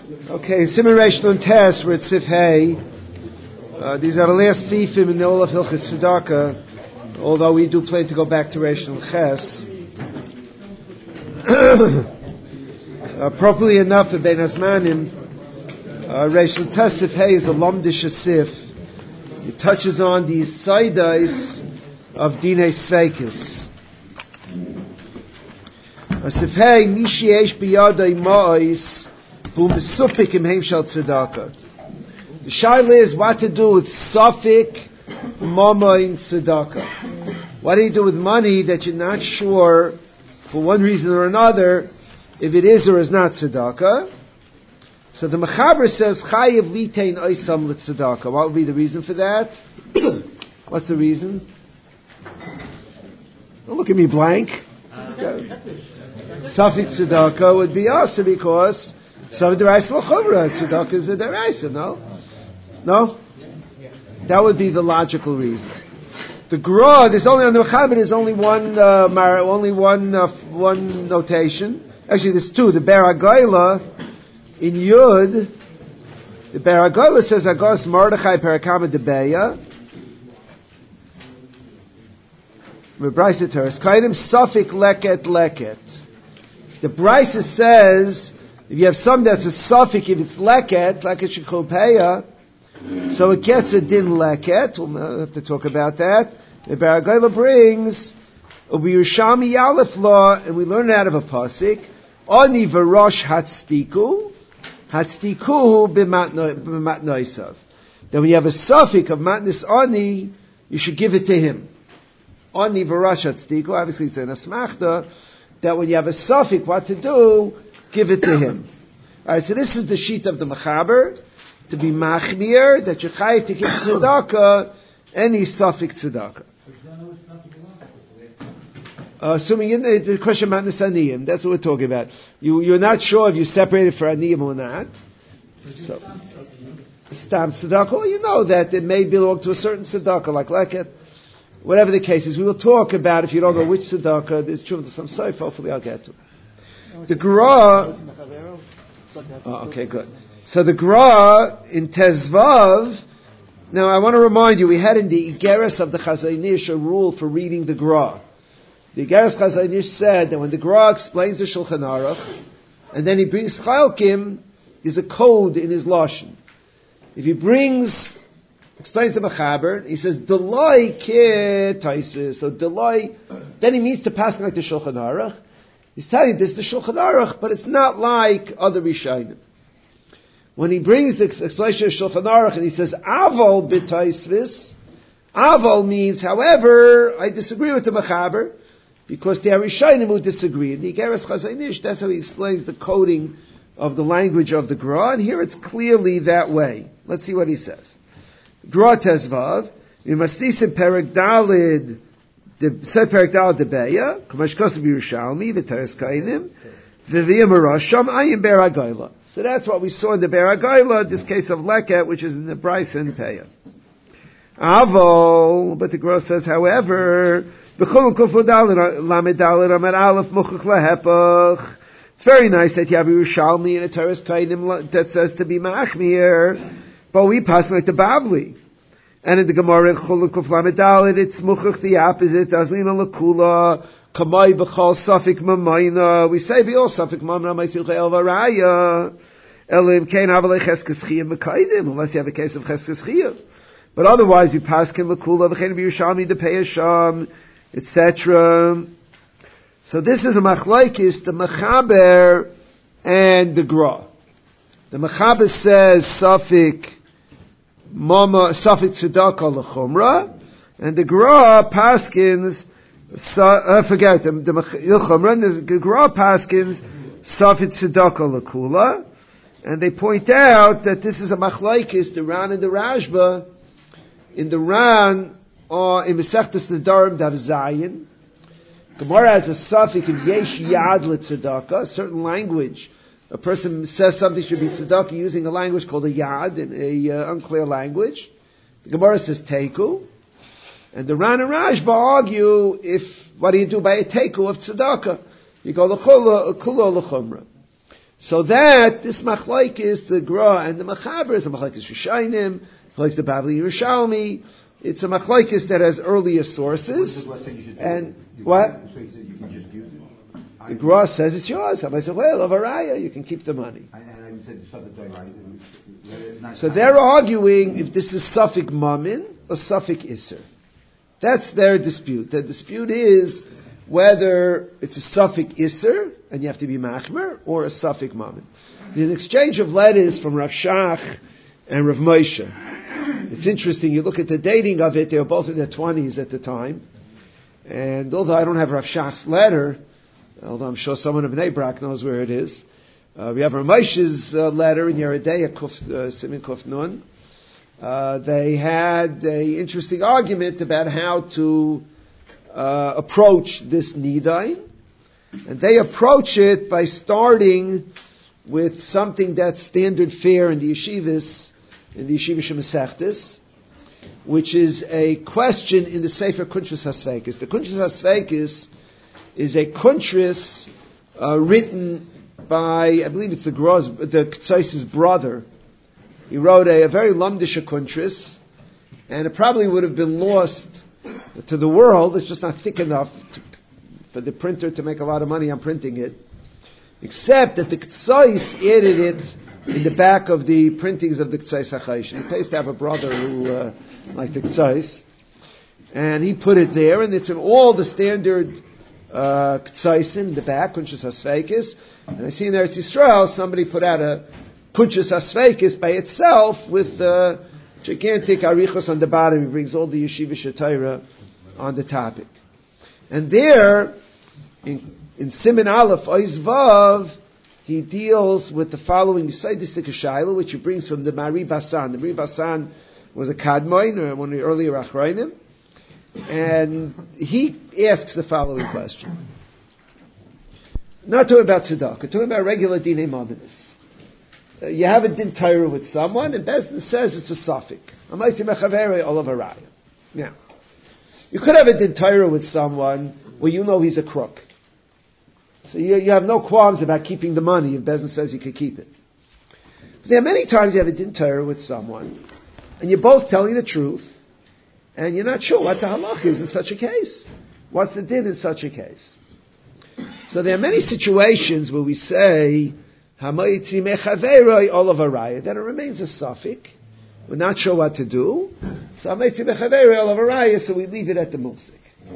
Okay, Siman Reish Nun Tes, we're at Sif Hey. These are the last Sifim in the Olaf Hilchis Tzedakah, although we do plan to go back to Reish Nun Ches. Appropriately enough, the Bein Hazmanim, Reish Nun Tes Sif Hey is a Lomdish Sif. It touches on the Saidais of Dinei Sveikis. Sif Hey, Mishi Eish Biyadai Ma'is, the shaila is what to do with Safik Mama in Tzedakah. What do you do with money that you're not sure, for one reason or another, if it is or is not Tzedakah? So the Mechaber says, Chayiv Litein Oisam L'Tzedakah. What would be the reason for that? What's the reason? Don't look at me blank. Safik Tzedakah would be also because so the rice l'chumra, tzedakah is a deraisa, no? No? That would be the logical reason. The Gra, there's only on the Mechaber, there's only one notation. Actually, there's two. The Ber HaGoyla in Yud, the Ber HaGoyla says Agos Mordechai Perakama Debeya. Rebraisa Teres Kaidim Safik Leket Leket. The Braisa says, if you have something that's a suffix, if it's leket, like a shikopeya, so it gets a din leket. We'll have to talk about that. The Ber HaGoyla brings a Yerushalmi Yalef law, and we learn it out of a pasuk. Ani v'rosh hatzdiku b'matnoisav. That when you have a suffix of matnis ani, you should give it to him. Ani v'rosh hatzdiku. Obviously, it's an asmachta that when you have a suffix, what to do? Give it to him. Alright, so this is the sheet of the Mechaber, to be machmir, that you're chayav to give tzedakah, any suffix tzedakah. Assuming the question about Aniyim, that's what we're talking about. You're not sure if you separated for Aniyim or not. So, stam tzedakah, well, you know that it may belong to a certain tzedakah, like leket. Whatever the case is, we will talk about, if you don't know which tzedakah, there's true to some soif, hopefully I'll get to it. The Gra. Oh, okay, good. So the Gra in Tezvav. Now I want to remind you, we had in the Igeres of the Chazon Ish a rule for reading the Gra. The Igeres Chazon Ish said that when the Gra explains the Shulchan Aruch, and then he brings Chalkim, there's a code in his lashon. If he explains the Mechaber, he says Deloi ke Taisis. So Deloi, then he means to pass like the Shulchan Aruch. He's telling you this is the Shulchan Aruch, but it's not like other Rishonim. When he brings the explanation of Shulchan Aruch and he says Aval b'taisvis, Aval means, however, I disagree with the Mechaber because there are Rishonim who disagree. In the Igeres Chazon Ish, that's how he explains the coding of the language of the Gra, and here it's clearly that way. Let's see what he says. Gra Tezvav, Yimastisim Perek Dalid. The Seperek Dal Debeya, Kamash Kosev Yerushalmi, V'Teres Kainim, V'Viyam Arasham, Ayim Ber HaGoyla. So that's what we saw in the Ber HaGoyla, this case of Leket, which is in the Bryce and Peya. Avol, but the Gra says, however, B'Chol Kufu Dalid Lamed Dalid Amad Aleph Muchach Lehepach. It's very nice that you have Yerushalmi and a Teres Kainim that says to be Machmir, but we pass like the Bavli. And in the Gemara, Chuluk Lamedalit, it's Muchach the opposite, Azlina Lakula, Kamai B'chal Safik Mamayna. We say, all Safik Mamna, Maisilcha El Varaya, Elim Kain Avalei Cheskes Chiyah Mekaidim, unless you have a case of Cheskes Chiyah. But otherwise, you pass Kim Lakula, V'chein V'Yushalmi, the Peyasham, etc. So this is a Machlaikis, the Mechaber and the Gra. The Mechaber says, Safik Mama Safik Tzedakah l'chumra, and the Gra paskins. Forget the l'chumra. The Gra paskins Safik Tzedakah l'kula, and they point out that this is a machlaikis, the Ran and the Rashba. In the Ran, or in Masechtas Nedarim Dav Zayin, Gemara has a Safik in Yesh Yad l'Tzedakah, a certain language. A person says something should be tzedakah using a language called a yad, in a unclear language. The Gemara says teiku, and the Ran and Rashba argue what do you do by a teiku of tzedakah? You go l'chula l'chumra. So that, this machlokes, the Gra and the Mechaber, is a machlokes Rishayim, machlokes the Bavli Yerushalmi. It's a machlokes that has earlier sources. And what? So you said you can just use it? The Gra says it's yours. I said, well, of Araya, you can keep the money. And I said the subject right. So they're arguing if this is Safik Mamin or Safik Isser. That's their dispute. The dispute is whether it's a Safik Isser, and you have to be Machmer, or a Safik Mamin. There's an exchange of letters from Rav Shach and Rav Moshe. It's interesting, you look at the dating of it, they were both in their 20s at the time. And although I don't have Rav Shach's letter, although I'm sure someone of Bnei Brak knows where it is, we have Rav Moshe's letter in Yeridei Simin Kuf Nun. They had an interesting argument about how to approach this Nidain. And they approach it by starting with something that's standard fare in the yeshivas, in the Yeshiva Shemesechtes, which is a question in the Sefer Kuntres HaSveikis. The Kuntres HaSveikis is a Kuntres written by, I believe it's the Ktsais's brother. He wrote a very lumdisha Kuntres, and it probably would have been lost to the world. It's just not thick enough for the printer to make a lot of money on printing it, except that the Ktsais added it in the back of the printings of the Ktsais HaChaish. He pays to have a brother who liked the Ktsais, and he put it there, and it's in all the standard Ktsais in the back, Kuntres HaSveikis. And I see in Eretz Yisrael somebody put out a Kuntres HaSveikis by itself with gigantic arichos on the bottom. He brings all the Yeshiva Shatira on the topic. And there, in Siman Aleph Ois Vav, he deals with the following Yisaidistik Shaila, which he brings from the Mari Basan. The Mari Basan was a Kadmoin, one of the earlier Achrayim, and he asks the following question. Not talking about tzedakah, talking about regular dinei mamonos. You have a din Torah with someone, and Bezdin says it's a suffix. Amaitzi mechaveri olav haraya. Now, you could have a din Torah with someone where you know he's a crook. So you have no qualms about keeping the money if Bezdin says you could keep it. But there are many times you have a din Torah with someone, and you're both telling the truth, and you're not sure what the halach is in such a case. What's the din in such a case? So there are many situations where we say, Hamaitzi mechaveroi olav haraya, that it remains a suffix. We're not sure what to do. So Hamaitzi mechaveroi olav haraya, so we leave it at the musik.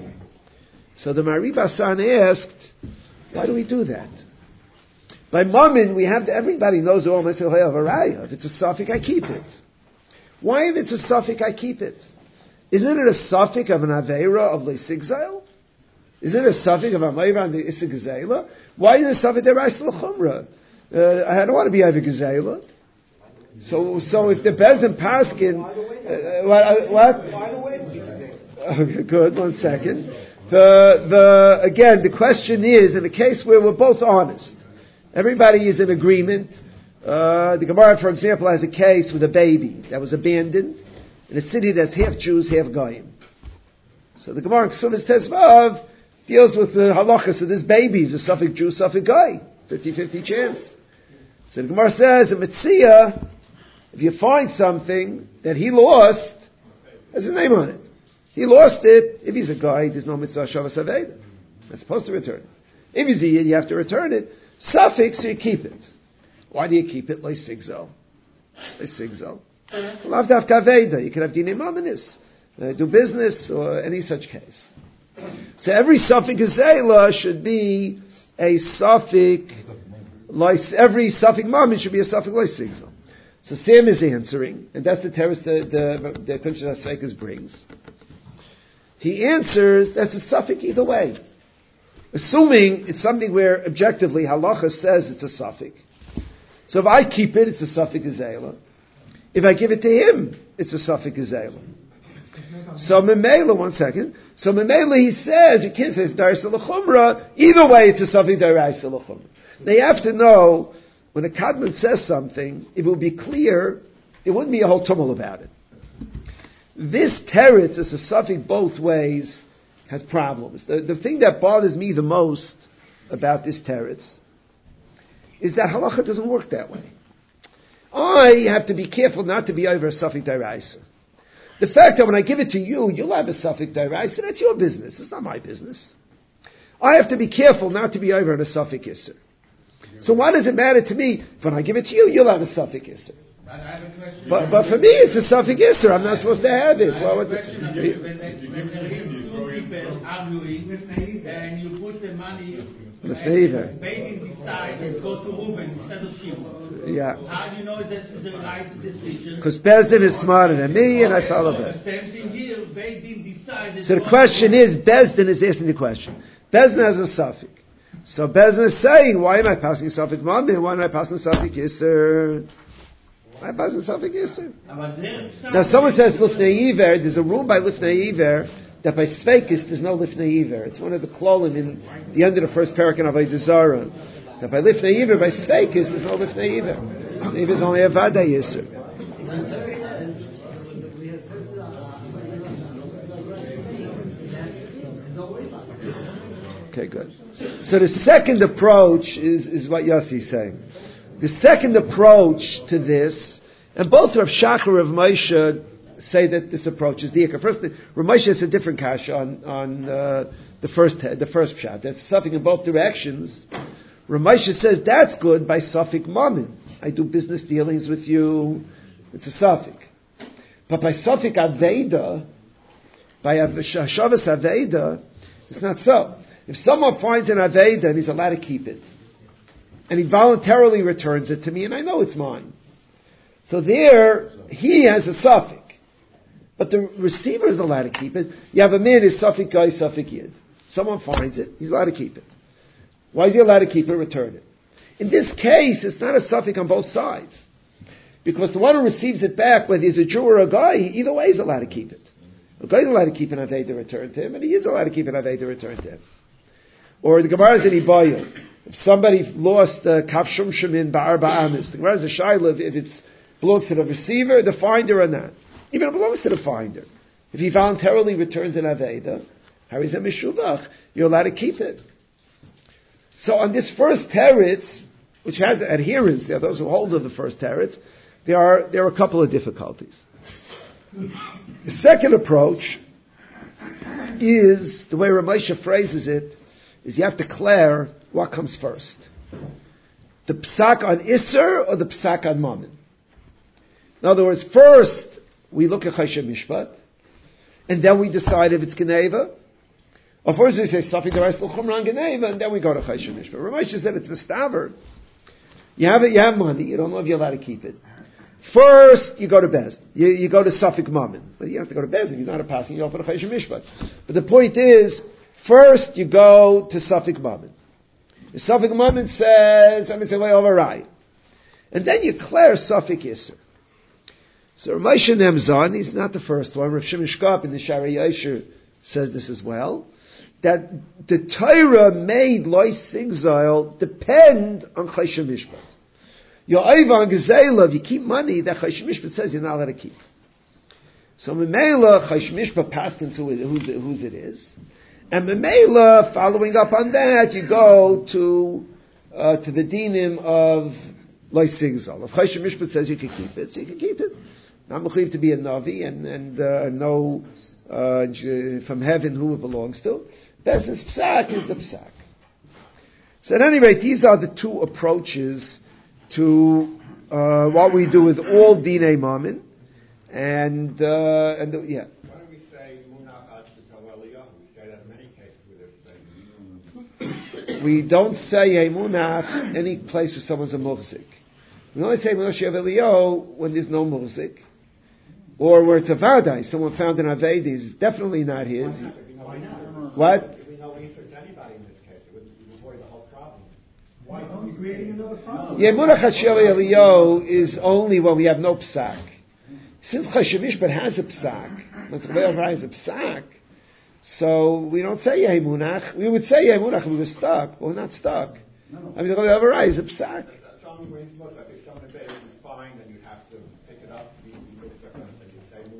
So the Mari Basan asked, why do we do that? By Mammon, we have everybody knows the Hamaitzi olav haraya. If it's a suffix, I keep it. Why if it's a suffix, I keep it? Isn't it a suffix of an Aveira of Leisigzail? Isn't it a suffix of Aveira on the Isigzaila? Why is it a suffix of Reis L'chumra? I don't want to be Ivy Gazela. So if the Bezdin Paskin, what? Okay, good. 1 second. Again, the question is, in a case where we're both honest, everybody is in agreement. The Gemara, for example, has a case with a baby that was abandoned in a city that's half Jews, half Goyim. So the Gemara in Ksubas Tezvav deals with the halachas. So this baby is a Suffolk Jew, Suffolk Goy. 50-50 chance. So the Gemara says, a Metzia, if you find something that he lost, there's a name on it. He lost it. If he's a guy, there's no Mitzvah Shavas Aveda. That's supposed to return it. If he's a Yid, you have to return it. Suffix, you keep it. Why do you keep it? Like Sigzo. Lav Dafka Aveda. You can have Dinei Mamonos, do business, or any such case. So every suffix Gezela should be a suffix, like every suffix Mammon should be a suffix like Sigzo. So Sam is answering, and that's the terrace the Kuntres HaSveikis brings. He answers, that's a suffix either way. Assuming it's something where objectively halacha says it's a suffix. So if I keep it, it's a suffix Gezela. If I give it to him, it's a suffix Gezela. So Memela, 1 second. So Memela, he says, you can't say it's Daris L'chumra. Either way, it's a suffix Daris L'chumra. They have to know, when a Kadmon says something, if it would be clear, there wouldn't be a whole tumult about it. This teretz is a suffix both ways, has problems. The thing that bothers me the most about this teretz is that halacha doesn't work that way. I have to be careful not to be over a suffix d'oraisa. The fact that when I give it to you, you'll have a suffix d'oraisa, that's your business. It's not my business. I have to be careful not to be over on a suffix isser. So why does it matter to me if when I give it to you, you'll have a suffix isser? But for me, it's a suffix isser. I'm not supposed to have it. When there is two people arguing and you put the money, Beidin decide and go to Reuben instead of Shimon. Yeah. How do you know this is the right decision? Because Bezdin is smarter than me, and I follow Bezdin. Same thing here. Beidin decided. So the question is, Bezdin is asking the question. Bezdin has a suffix. So Bezdin is saying, why am I passing suffix Mami? Why am I passing suffix Yisr? Why am I passing suffix Yisr? Now someone says Lifnei Iver. There's a rule by Lifnei Iver that by Sveikis there's no Lifnei Iver. It's one of the klolim in the end of the first parak in Avodah Zarah. That by Lifnei Iver, by Sveikis, there's no Lifnei Iver. Iver is only a Vada Yisr. Okay, good. So the second approach is what Yossi is saying. The second approach to this, and both Rav Shachar and Rav Moshe say that this approach is the Ikar. First, Rav Moshe has a different kash on the first pshat. That's something in both directions. Rav Moshe says that's good by suffix mamin. I do business dealings with you. It's a suffix. But by suffix aveda, by Shavas aveda, it's not so. If someone finds an aveda and he's allowed to keep it, and he voluntarily returns it to me, and I know it's mine, so there he has a suffix. But the receiver is allowed to keep it. You have a man, his suffix guy, suffix yid. Someone finds it, he's allowed to keep it. Why is he allowed to keep it? Return it. In this case, it's not a suffix on both sides. Because the one who receives it back, whether he's a Jew or a guy, either way is allowed to keep it. A guy is allowed to keep an aveda to return to him, and he is allowed to keep an aveda to return to him. Or the Gemara is in Ibayil. If somebody lost kafshum shemin ba'arba amis, the Gemara is a shayla if it belongs to the receiver, the finder, or not. Even if it belongs to the finder. If he voluntarily returns an aveda, harizeh mishubach, you're allowed to keep it. So on this first teretz, which has adherents, there are those who hold to the first teretz, there are a couple of difficulties. The second approach is, the way Ramesha phrases it, is you have to declare what comes first. The psak on Isser or the psak on Mammon. In other words, first we look at Choshen Mishpat, and then we decide if it's Geneva. Or first we say Safik Darais L'Chumran Geneva, and then we go to Choshen Mishpat. Ramesha said it's Mistaver. You have money, you don't know if you're allowed to keep it. First, you go to Bez. You go to Safik Mammon. But you have to go to Bez. If you're not a passing, you go for the Choshen Mishpat. But the point is, first you go to Safik Mammon. The Safik Mammon says, I'm going to say, well, override. And then you declare Safik Yisr. So Moshe Nemzon, he's not the first one. Rav Shimon Shkop in the Shari Yosher says this as well. That the Torah made Lois Sigzile depend on Choshen Mishpat. Your Ivan Gezela, if you keep money, that Choshen Mishpat says you're not allowed to keep. So Memela, Choshen Mishpat passed into whose it is. And Memela, following up on that, you go to the dinim of Lois Sigzile. If Choshen Mishpat says you can keep it, so you can keep it. Not mechuyev to be a Navi and know from heaven who it belongs to. Bez's psak is the psak. So at any rate, these are the two approaches to what we do with all dinei mammon, and yeah. Why don't we say munach ad shetal eliyah? We say that in many cases with this thing. We don't say a munach any place where someone's a muhzik. We only say munach shev eliyah when there's no muhzik, or where it's a vadai. Someone found an aved is definitely not his. What? If we know Easter to anybody in this case, it would avoid the whole problem. Why are we creating another problem? Yeah, munach shev eliyah is only when we have no psak. Since Choshen Mishpat has a psak, has a psak, so we don't say Yemunach. We would say Yemunach if we were stuck, but we're not stuck. I mean, the Chaver is a psak. That's the only way it's supposed to be. If someone in bed is fine, then you have to pick it up. You go second and you say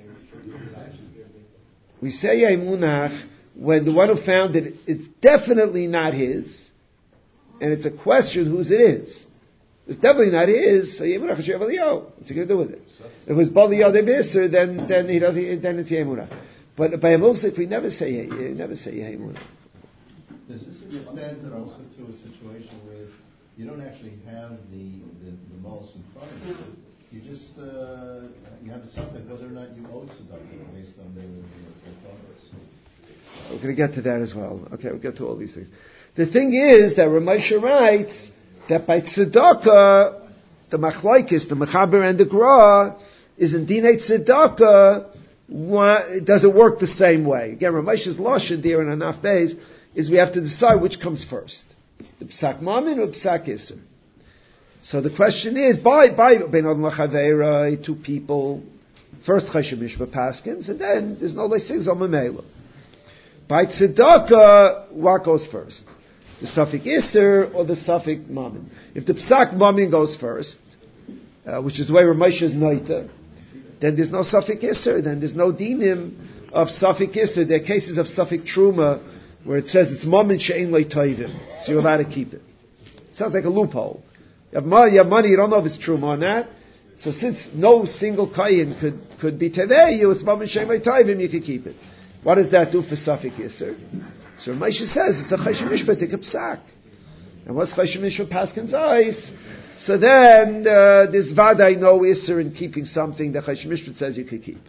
Yemunach. We say Yemunach when the one who found it is definitely not his, and it's a question whose it is. It's definitely not his, so Yemunah Chashiv Eliyahu. What's he going to do with it? If it was Bal Yad Bisser, then he doesn't. Then it's Yemunah. But by a Musik, we never say Yemunah. Does this extend also to a situation where you don't actually have the malls in front of you? You just you have something whether or not you owe tzedakah based on the performance. We're going to get to that as well. Okay, we'll get to all these things. The thing is that Ramesha writes that by tzedakah, the machlaikis, the mechaber and the gra, is in dinei tzedakah. It doesn't work the same way. Again, Ramesha's lashon there in Anaf Beis is we have to decide which comes first, the psak mamin or psak iser. So the question is, by ben adam lachaveira, two people, first chashem mishpah paskins, and then there's no leisig on memela. By tzedakah, what goes first? The suffix iser or the suffix mamin? If the psak mamin goes first, which is the way Ramesha is noita, then there's no suffix iser, then there's no dinim of suffix iser. There are cases of suffix truma where it says it's mamin she'en lo toivim, so you're allowed to keep it. Sounds like a loophole. You have money, you don't know if it's truma or not. So since no single kayin could be tevei, it's mamin she'en lo toivim, you can keep it. What does that do for suffix iser? So Ramesha says it's a chashem mishpah take a psak. And what's chashem mishpah paskin's eyes? So then this vaday no iser in keeping something that chashem mishpah says you could keep.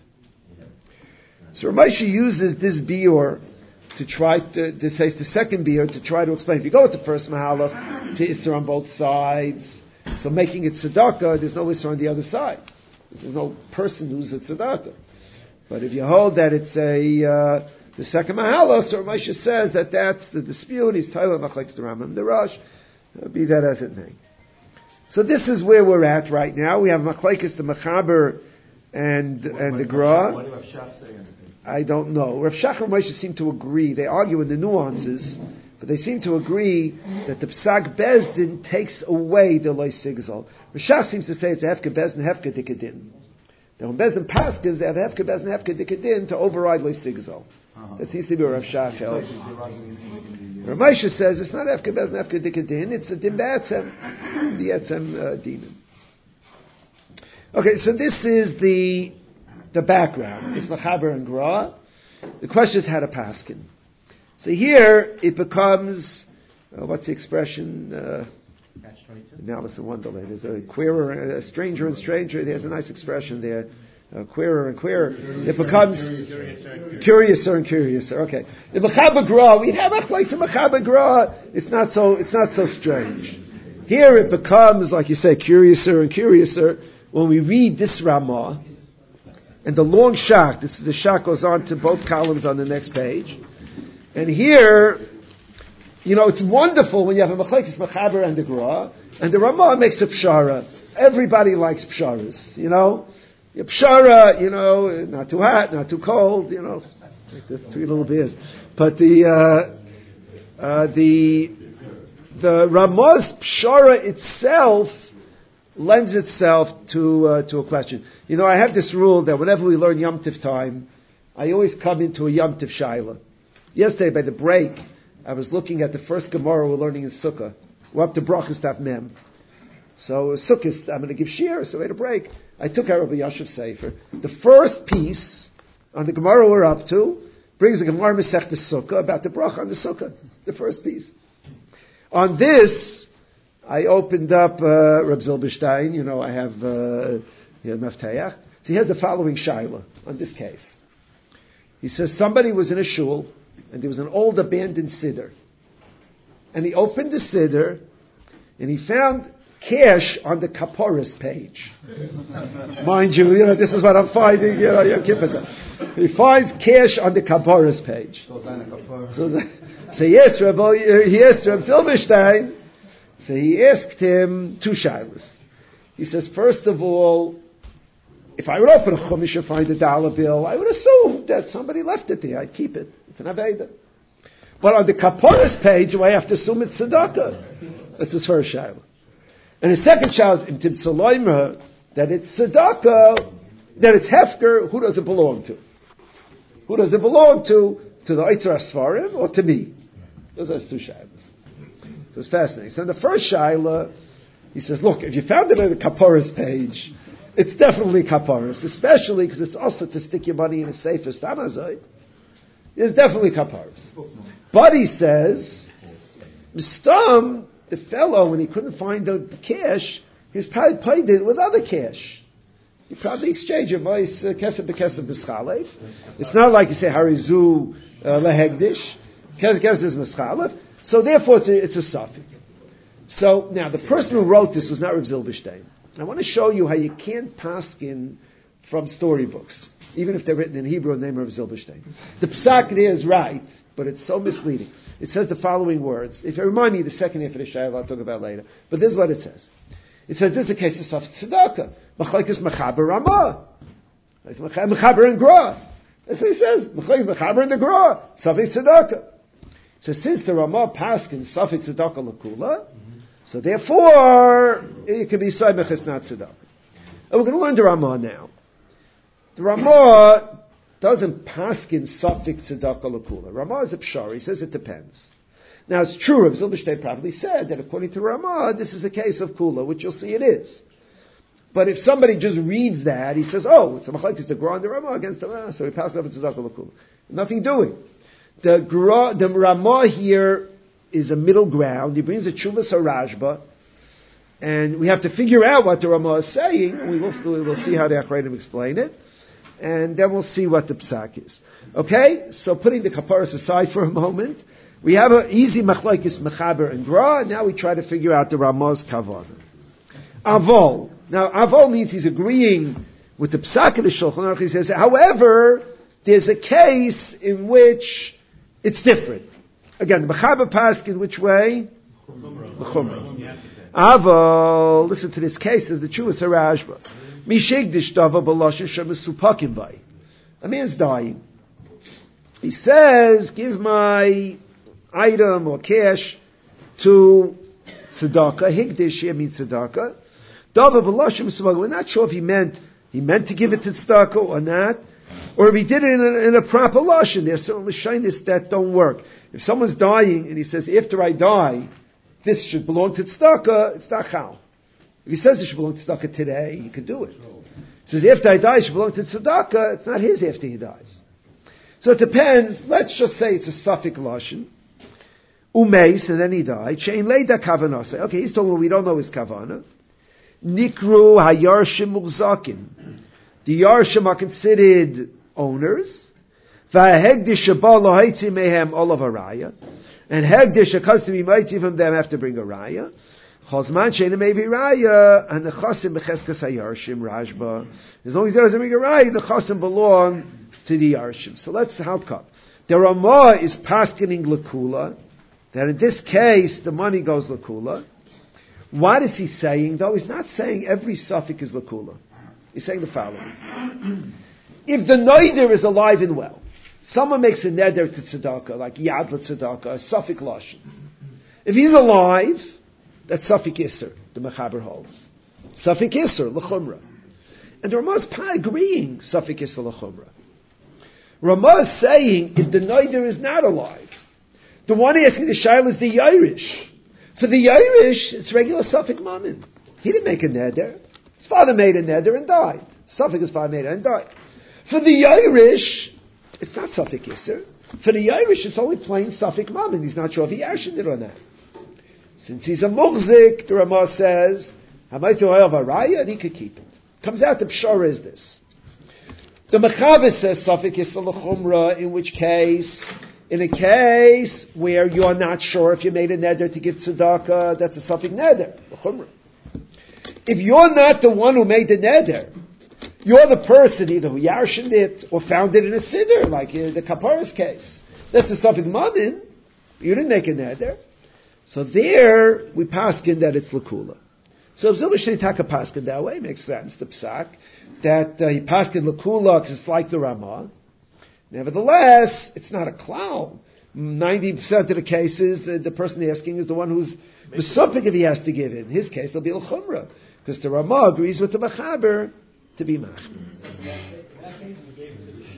So Ramesha uses this biur to try to say the second biur to try to explain. If you go with the first mahalach, it's iser on both sides. So making it tzedakah, there's no iser on the other side. There's no person who's a tzedakah. But if you hold that it's the second mahalach, so Ramesha says that that's the dispute. He's Tyler Machlekes the Rambam, the Rosh. Be that as it may. So this is where we're at right now. We have Machlekes the Mechaber and the Gra. What do Rav Shach say? I don't know. Rav Shach and Ramesha seem to agree. They argue in the nuances, but they seem to agree that the Psak Bezdin takes away the Loy Sigzal. Rav Shach seems to say it's Hefke Bezdin, Hefke Dikadin. Now when Bezdin Paskins, they have Hefke Bezdin, Hefke Dikadin to override Loy Sigzal. That seems to be Rav Shach held. Ramesha says it's not Hefke Bezdin, Hefke Dikadin, it's a Dim Ba'atzem, the Etzem Dinim. Okay, so this is the background. It's Mechaber and Gra. The question is how to paskin. So here it becomes, what's the expression? Alice in Wonderland. There's a queerer, a stranger and stranger. There's a nice expression there. Queerer and queerer. It becomes curiouser and curiouser. Okay. The Mechaber Gra, we have Achlais in Mechaber Gra. It's not so strange. Here it becomes, like you say, curiouser and curiouser. When we read this Ramah, and the long shach, the shach goes on to both columns on the next page. And here, it's wonderful when you have a Machlekes Mechaber and the Gra, and the Ramah makes a pshara. Everybody likes psharas, Your pshara, not too hot, not too cold, like the three little beers. But the Ramah's pshara itself lends itself to a question. I have this rule that whenever we learn Yom Tiv time, I always come into a Yom Tiv Shaila. Yesterday, by the break, I was looking at the first Gemara we're learning in Sukkah. We're up to Brachas Daf Mem. So Sukkah, I'm going to give Shir, so we had a break. I took out Rabbi Yashiv Sefer. The first piece on the Gemara we're up to brings a Gemara Masechta Sukkah about the Brach on the Sukkah. The first piece. On this, I opened up Reb Zilberstein. I have Mafteach. So he has the following shaila on this case. He says somebody was in a shul and there was an old abandoned siddur, and he opened the siddur and he found cash on the kaporis page. Mind you, this is what I'm finding. He finds cash on the kaporis page. So yes, Reb Zilberstein. So he asked him two shilas. He says, first of all, if I would open a chumash and find $1 bill, I would assume that somebody left it there. I'd keep it. It's an aveda. But on the kaporis page, I have to assume it's tzedakah. That's his first shilah. And his second shilah is imtim that it's tzedakah, that it's hefker. Who does it belong to? Who does it belong to? To the Eitzar Asfarim or to me? Those are his two shilas. So it's fascinating. So in the first shaila, he says, look, if you found it on the Kaparas page, it's definitely Kaparas, especially because it's also to stick your money in a safe as Tamazai. It's definitely Kaparas. But he says, Mistam, the fellow, when he couldn't find the cash, he was probably paid it with other cash. He probably exchanged it by kesef b'kesef b'schalev. It's not like you say harizu lehegdish. Kesef is b'schalev. So therefore, it's a suffix. So now the person who wrote this was not Rav Zilberstein. I want to show you how you can't paskin from storybooks, even if they're written in Hebrew and name of Rav Zilberstein. The psak there is right, but it's so misleading. It says the following words. If you remind me, the second half of the shayla I'll talk about later. But this is what it says. It says this is a case of suffix tzedakah. Machlekes mechaber ramah. It's mechaber and gra. That's what he says. Machlekes mechaber and the gra. Suffix tzedakah. So since the ramah paskin suffix tzedakah lakula, so therefore it can be saimach it's not tzedakah. And we're going to learn the ramah now. The ramah doesn't paskin suffix tzedakah lakula. Ramah is a pshar. He says it depends. Now it's true, Rav Zilberstein probably said that according to Ramah, this is a case of kula, which you'll see it is. But if somebody just reads that, he says, oh, it's a machlekes the gra and the Ramah against the Ramah, so he passes over to tzedakah lakula. Nothing doing. The Ramah here is a middle ground. He brings a Chuvas Rashba, and we have to figure out what the Ramah is saying. We will see how the Achreidim explain it, and then we'll see what the psak is. Okay, so putting the kaparas aside for a moment, we have an easy machlokes mechaber and gra, and now we try to figure out the Ramah's kavanah. Avol. Now, avol means he's agreeing with the psak of the Shulchan Aruch. He says, however, there's a case in which it's different. Again, the mechaber paskin which way? L'chumra. Avol. Listen to this case of the Chuvas Rashba. Mishigdish dava b'loshen shemesupakim bay. A man's dying. He says, give my item or cash to tzedakah. Higdish here means tzedakah. Dava b'lashim tzedakah. We're not sure if he meant to give it to tzedakah or not, or if he did it in a proper lashon. There's certain lashonos that don't work. If someone's dying and he says, after I die, this should belong to tzedakah, it's not chal. If he says it should belong to tzedakah today, he can do it. He says, after I die, it should belong to tzedakah, it's not his after he dies. So it depends. Let's just say it's a suffix lashon. Umeis, and then he died. Shein leida kavanah. Okay, he's talking about we don't know his kavanah. Nikru hayarshim muzakin. The yarshim are considered owners. Va'hegdish shabal lohaitzi mehem olav haraya. And hegdish comes to be mighty from them have to bring a raya. Chosman shein mevi raya, and the chasim becheskas hayarshim rashba. As long as he doesn't bring a raya, the chasim belong to the yarshim. So let's help up. The Ramah is paskening lakula. That in this case, the money goes lakula. What is he saying, though? He's not saying every suffix is lakula. He's saying the following. If the noider is alive and well, someone makes a neder to tzedakah, like yad tzedakah, a suffix lashon. If he's alive, that's suffix iser, the mechaber holds. Suffix iser, l'chumra. And the Ramah is agreeing suffix iser, l'chumra. Ramah is saying, if the noider is not alive, the one asking the shaila is the Irish. For the Irish, it's regular suffix mammon. He didn't make a neder. His father made a neder and died. Suffix his father made it and died. For the Irish, it's not suffix iser. For the Irish, it's only plain suffix mammon. He's not sure if he arshed it or not. Since he's a muhzik, the Ramah says, Hamaytu ha'av haraya, and he could keep it. Comes out the pshara is this. The mechaber says suffix iser l'chumra, in which case, in a case where you're not sure if you made a neder to give tzedakah, that's a suffix neder, l'chumra. If you're not the one who made the neder, you're the person either who yarshened it or found it in a siddur, like in the kaparas case. That's a suffix mammon. You didn't make a neder. So there, we paskin that it's lakula. So if Zilberstein taka paskin that way, makes sense, the psak, that he paskin lakula because it's like the Ramah. Nevertheless, it's not a clown. 90% of the cases, the person asking is the one who's besupik if he has to give it. In his case, there'll be al-chumrah, because the Ramah agrees with the mechaber to be machmir.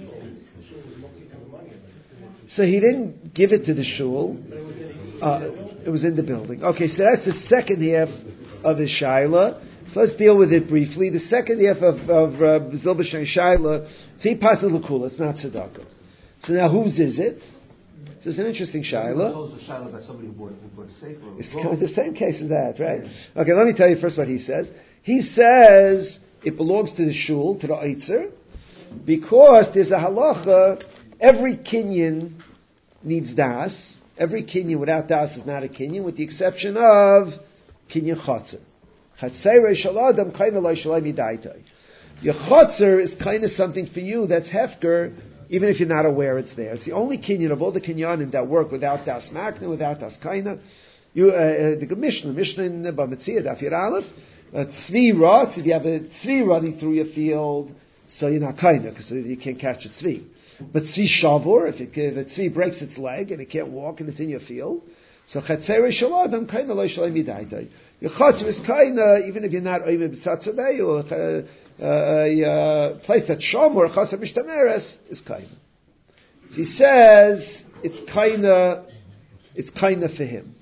So he didn't give it to the shul. It was in the building. Okay, so that's the second half of his shaila. So let's deal with it briefly. The second half of Zilbashan shaila, it's pasul l'kula, it's not tzedakah. So now whose is it? This is an interesting shaila. It's a shaila about somebody who bought a sefer. It's kind of the same case as that, right? Okay, let me tell you first what he says. He says it belongs to the shul, to the Eitzer, because there's a halacha, every kinyan needs das. Every kinyan without das is not a kinyan, with the exception of kinyan chotzer. Chatzerei shel adam kaina lo shalai midaitai. Your chotzer is kind of something for you that's hefker, even if you're not aware it's there. It's the only kinyan of all the kinyanim that work without das makna, without das kaina. The Mishnah in Bamitzia, Daf Yud Aleph, tzvi rot, if you have a tzvi running through your field, so you're not kaina, because you can't catch a tzvi. But tzvi shavur, if a tzvi breaks its leg and it can't walk and it's in your field, so chatzerei shel adam kaina lo shalai midaitai. Your chotzer is kaina, even if you're not oimeh b'tzatzadei, or a place that's shamur, chasa mishtameres, is kaina. So he says, it's kaina for him.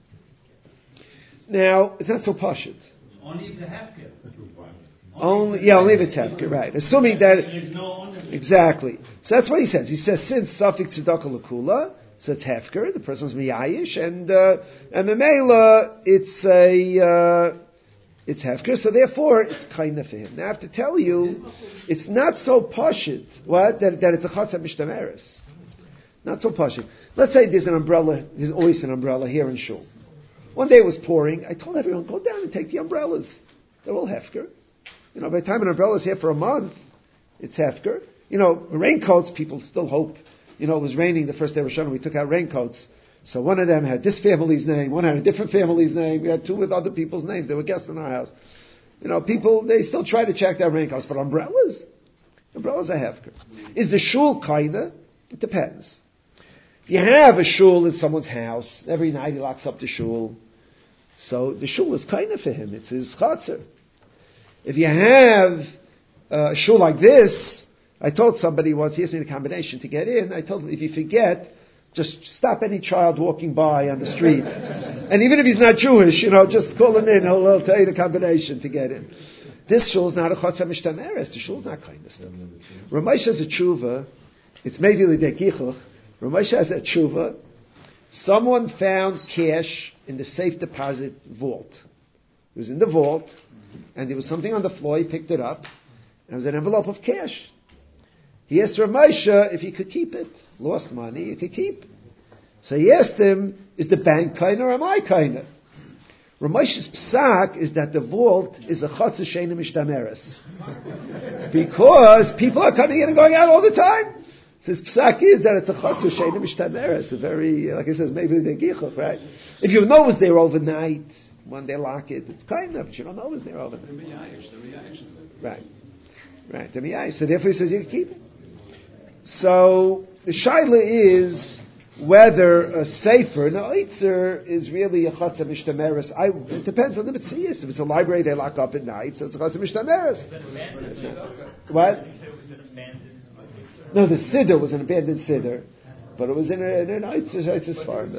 Now, it's not so pashut. Only if the hefker. Only if it's hefker, right. Assuming that... Exactly. So that's what he says. He says, since suffix tzedakah l'kula, so it's hefker, the person's miyayish, and memela, it's hefker, so therefore, it's kaina for him. Now, I have to tell you, it's not so pashut, that it's a chatzah mishtameres. Not so pashut. Let's say there's always an umbrella here in shul. One day it was pouring. I told everyone, go down and take the umbrellas. They're all hefker. By the time an umbrella's here for a month, it's hefker. Raincoats, people still hope. It was raining the first day of Rosh Hashanah. We took out raincoats. So one of them had this family's name. One had a different family's name. We had two with other people's names. They were guests in our house. People, they still try to check their raincoats. But umbrellas are hefker. Is the shul kaina? It depends. If you have a shul in someone's house, every night he locks up the shul. So the shul is kind of for him. It's his chatzar. If you have a shul like this, I told somebody once, he asked me a combination to get in. I told him, if you forget, just stop any child walking by on the street. And even if he's not Jewish, just call him in. He'll tell you the combination to get in. This shul is not a chatzar mishtameres. The shul is not kind of stuff. Ramesh has a tshuva. It's maybe l'dekichuch. Ramesh has a tshuva. Someone found cash in the safe deposit vault. It was in the vault, and there was something on the floor. He picked it up, and it was an envelope of cash. He asked Ramesh if he could keep it. Lost money, you could keep. So he asked him, is the bank kaina or am I kaina? Ramesh's psak is that the vault is a chatzah sheina mishtameres. Because people are coming in and going out all the time. So his psak is that it's a chatzah sheina mishtameres. A very, like I said, maybe the gichuch, right? If you know it's there overnight, when they lock it, it's kind of, but you don't know it's there overnight. Right. So therefore he says you can keep it. So the shaila is whether a sefer, no, Eitzer is really a chatzah mishtameres. It depends on the metzias. If it's a library they lock up at night, so it's a chatzah mishtameres. What? No, the siddur was an abandoned siddur, but it was in an Eitzer farm.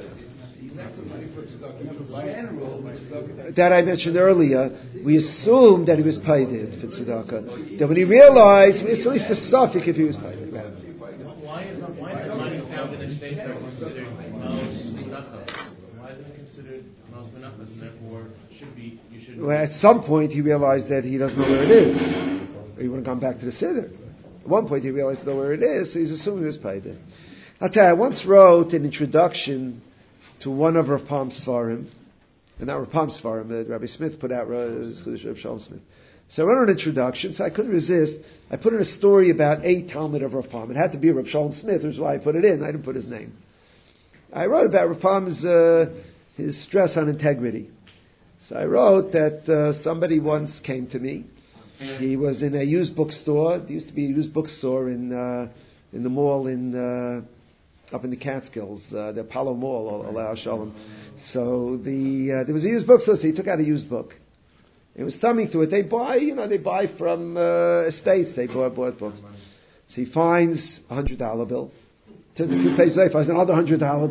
That I mentioned earlier, we assumed that he was paid for tzedakah. Then when he realized, it's at least a suffix if he was paid. Why is the money found in a sefer considered malos menachos? Why isn't it considered malos menachos, and therefore you should? Well, at some point he realized that he doesn't know where it is, or he would have gone back to the siddur. At one point he realized he doesn't know where it is, so he's assuming he was paid. I'll tell you, I once wrote an introduction to one of Rav Palm's Svarim, and not Rav Palm's Svarim, that Rabbi Smith put out, Rav Shalom Smith. So I wrote an introduction, so I couldn't resist. I put in a story about a Talmud of Rav Palm. It had to be Rav Shalom Smith, which is why I put it in. I didn't put his name. I wrote about Rav Palm's his stress on integrity. So I wrote that somebody once came to me. He was in a used bookstore. There used to be a used bookstore in the mall up in the Catskills, the Apollo Mall, Alei Shalom. So there was a used bookstore, so he took out a used book. He was thumbing through it. They buy from estates. They bought books. So he finds $100 bill. Turns a few pages later, finds another $100 bill.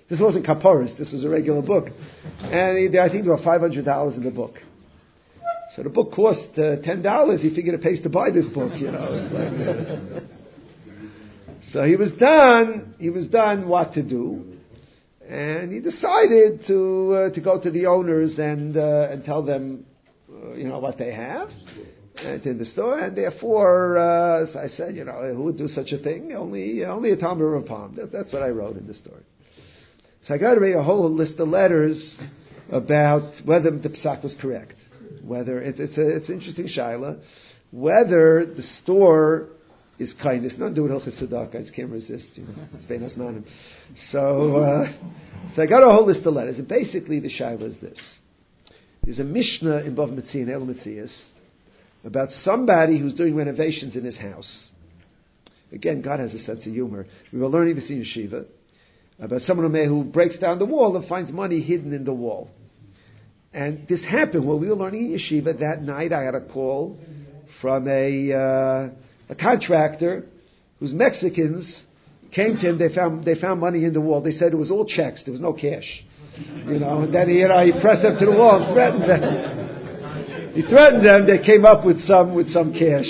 This wasn't Kaporis, this was a regular book. And I think there were $500 in the book. So the book cost $10. He figured it pays to buy this book, It's like, so he was done what to do. And he decided to go to the owners and tell them, what they have in the store. And therefore, so I said, who would do such a thing? Only a Talmud Rav Palm. That's what I wrote in the story. So I got to make a whole list of letters about whether the psak was correct. Whether it's an interesting shaila, whether the store is kindness. Not do it hilchos tzedakah. I just can't resist. It's beinas manim. So I got a whole list of letters, and basically the shaila is this: there's a Mishnah in Bava Metzia in El Metzias about somebody who's doing renovations in his house. Again, God has a sense of humor. We were learning this in yeshiva about someone who breaks down the wall and finds money hidden in the wall. And this happened when we were learning in yeshiva. That night I had a call from a contractor whose Mexicans came to him. They found money in the wall. They said it was all checks. There was no cash. And then he pressed them to the wall and threatened them. He threatened them. They came up with some cash.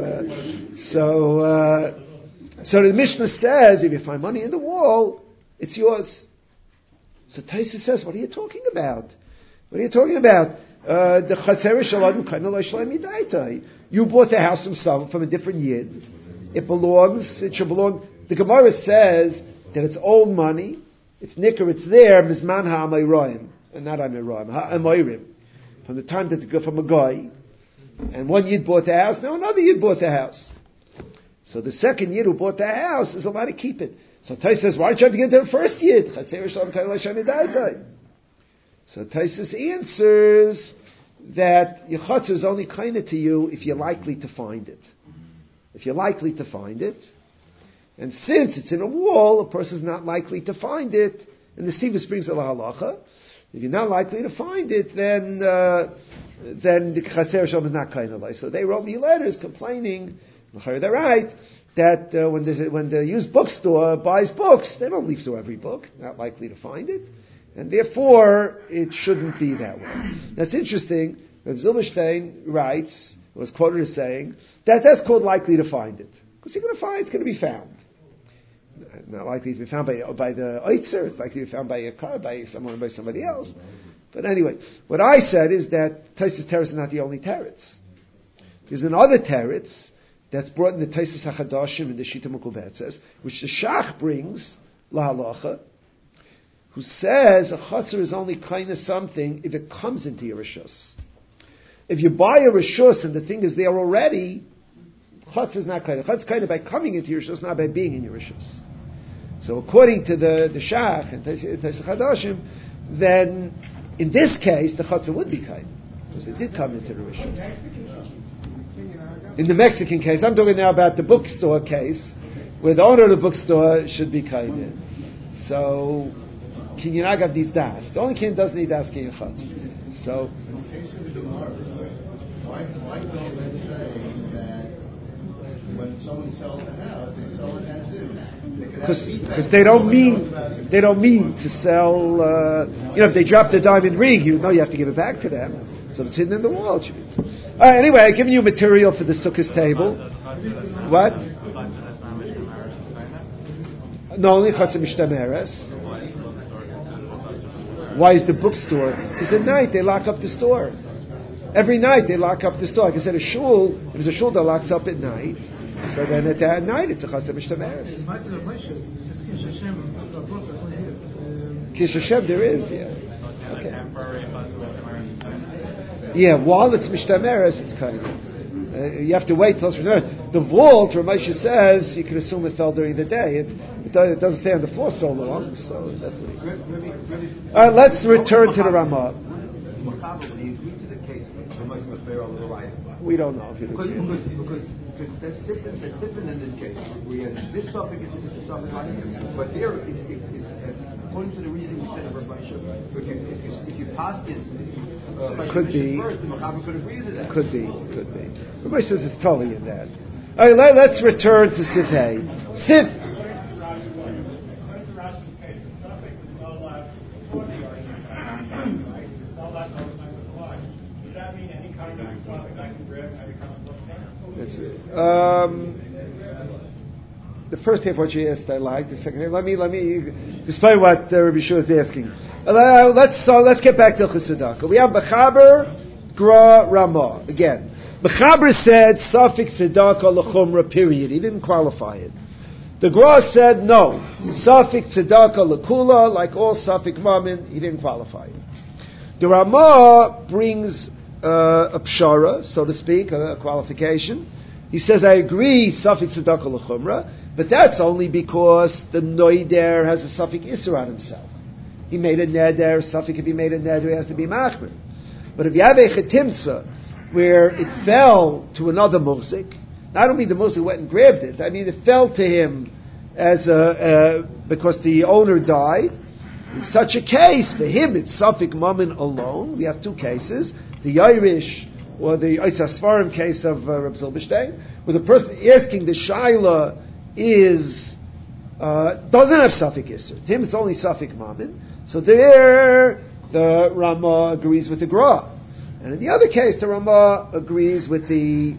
So the Mishnah says, if you find money in the wall, it's yours. So Taisa says, what are you talking about? What are you talking about? The Chatzer Shalom Kana Lo Shalom Midaitai. You bought the house from a different yid. It should belong. The Gemara says that it's old money. It's nicker. It's there. Mizman ha'amayroim, and not ha'amayroim. Ha'amayrim. From the time that from a guy, and one yid bought the house. Now another yid bought the house. So the second yid who bought the house is allowed to keep it. So Tais says, why don't you have to get to the first yid? So Taisus answers that your chutzner is only kind to you if you're likely to find it. If you're likely to find it, and since it's in a wall, a person's not likely to find it, and the Sivus brings a halacha. If you're not likely to find it, then the Chatzer Shalom is not kind of like. So they wrote me letters complaining, they're right, that when the used bookstore buys books, they don't leaf through every book, not likely to find it. And therefore, it shouldn't be that way. That's interesting. Rav Zilberstein writes, was quoted as saying, that's called likely to find it. Because it's going to be found. Not likely to be found by the Oitzer, it's likely to be found by a car, by somebody else. But anyway, what I said is that Taisus Teretz is not the only Teretz. There's another Teretz that's brought in the Taisus HaChadoshim in the Shita Mukubetzes, which the Shach brings, La Halacha, who says a chutzner is only kind of something if it comes into your rishus. If you buy a rishus and the thing is there already, chutzner is not kind of. Chutzner is kind of by coming into your rishus, not by being in your rishus. So according to the Shach and Taisus Chadoshim, then in this case the chutzner would be kind because it did come into the rishus. In the Mexican case, I'm talking now about the bookstore case, where the owner of the bookstore should be kind. So. Kinyan Agav needs das. The only king doesn't need das Kinyan Chatz. So, why don't they say that when someone sells a house, they sell it as is? Because they don't mean to sell. If they drop the diamond ring, you have to give it back to them. So it's hidden in the wall. All right. Anyway, I've given you material for the sukkah's table. What? No, only Chatz Mishtameres. Why is the bookstore? Because at night they lock up the store. Every night they lock up the store. Like I said, if there's a shul that locks up at night, so then at night it's a Chatz Mishtameres. Kish Hashem there is, yeah. Okay. Yeah, while it's Mishtameres, it's kind of. You have to wait till it's returned. The vault, Ramesha says, you can assume it fell during the day. It doesn't stay on the floor so long, so that's what he. All right, let's return to the Ramah. We don't know if it because that's different in this case. We have this topic is a topic like this, but there, according to the reasoning we said of Ramesha, if you pass it. Could be. Could be. Everybody says it's totally in that. All right, let's return to Sif Hey. The first half what you asked I liked. The second half, let me explain what Rabbi Shua is asking. Let's get back to Chassidaka. We have Mechaber, Gra, Ramah. Again, Mechaber said Safik Tzedakah L'chumra, period. He didn't qualify it. The Gra said no. Safik Tzedakah L'kula, like all Safik Mamin, he didn't qualify it. The Ramah brings a pshara, so to speak, a qualification. He says, I agree, Safik Tzedakah L'chumra, but that's only because the Noider has a Safik Isser on himself. He made a Neder, Safik if he made a Neder, he has to be Machmer. But if you have a Chetimtza, where it fell to another Mufzik, not only the Mufzik went and grabbed it, I mean it fell to him as because the owner died. In such a case, for him it's Safik Mammon alone. We have two cases, the Irish or the Eitz Sfarim case of Reb Zilberstein, where the person asking the Shaila doesn't have Safik Isser. To him it's only Safik Mammon. So there the Ramah agrees with the Gra. And in the other case, the Ramah agrees with the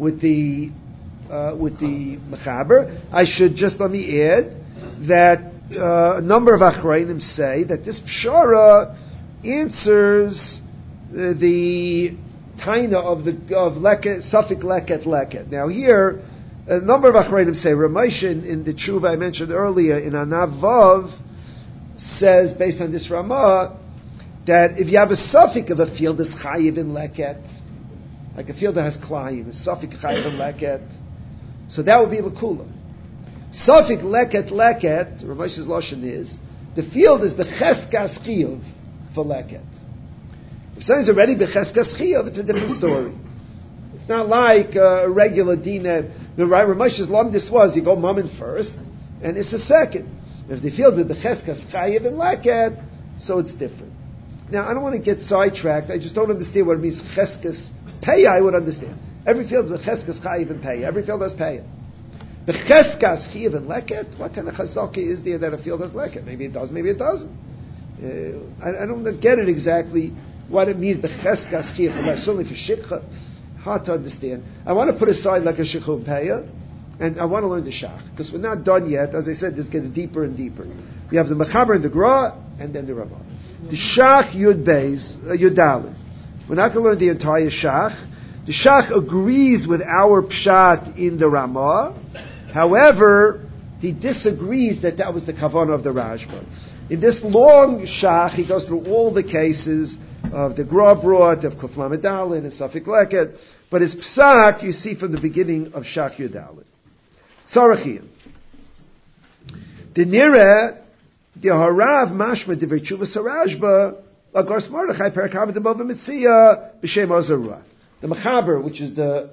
Mechaber. I should just let me add that a number of Achrayim say that this Pshara answers the Taina of Safik Leket. Now here, a number of Achrayim say, Ramoshin in the Tshuva I mentioned earlier in Anav Vav says, based on this Ramah, that if you have a suffix of a field that's chayiv in leket, like a field that has klayim, a suffix chayiv in leket, so that would be l'kula. Suffix leket, Ramos's lashon is, the field is becheskas chiyuv for leket. If something's already becheskas chiyuv, it's a different story. It's not like a regular dina. The Ramos's lamdis was, you go mammon first, and it's a second. If the field is becheskas chayiv in leket, so it's different. Now, I don't want to get sidetracked. I just don't understand what it means. Cheskes pay, I would understand. Every field is cheskes chayiv and pay. Every field has pay. The cheskas chayiv and leket. What kind of chazaka is there that a field has leket? Maybe it does. Maybe it doesn't. I don't get it exactly what it means. The cheskas chayiv and leket. Certainly for shikha, hard to understand. I want to put aside like a shikha paya, and I want to learn the shach because we're not done yet. As I said, this gets deeper and deeper. We have the mechaber and the gra, and then the ramah. The Shach Yud Beis, Yud Dalet. We're not going to learn the entire Shach. The Shach agrees with our Pshat in the Ramah. However, he disagrees that was the Kavanah of the Rashba. In this long Shach, he goes through all the cases of the Gra brought, of Kuf Lamed Dalet, and Safik Leket. But his Psak, you see from the beginning of Shach Yud Dalet. Sarachim. The Nireh, the Harav Mashma de Virchuva Sarajba Lagars Mordechai Perakavad above the Mitzia B'Shem Azarua. The Mechaber, which is the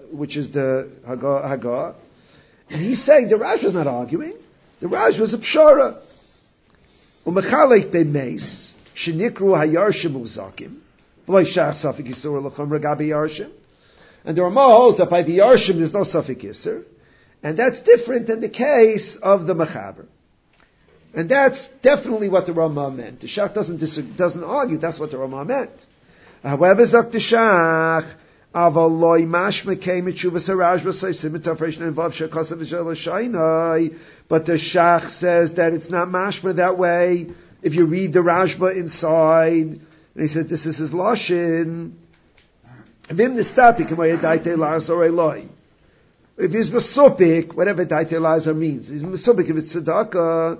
Haggah, and he's saying the Raj was not arguing. The Raj was a Pshara. Umechalek beMeis Shenikru Hayarshim Uzakim V'Loi Shach Safik Yisur L'Chum Regabi Yarshim. And the Ramah holds that by the Yarshim there's no Safik Yisur, and that's different than the case of the Mechaber. And that's definitely what the Ramah meant. The Shach doesn't argue. That's what the Ramah meant. However, Zok the Shach, Avaloi Mashma came at Shuvas Harajba Saisim Operation involved Shekasav Shainai. But the Shach says that it's not Mashma that way. If you read the Rashba inside, and he said this is his Lashon. Vim Nistati Kamoya Daite Lars or Eloi. If he's Masupik, whatever Daite Lazar means, he's Masupik if it's Tzedakah.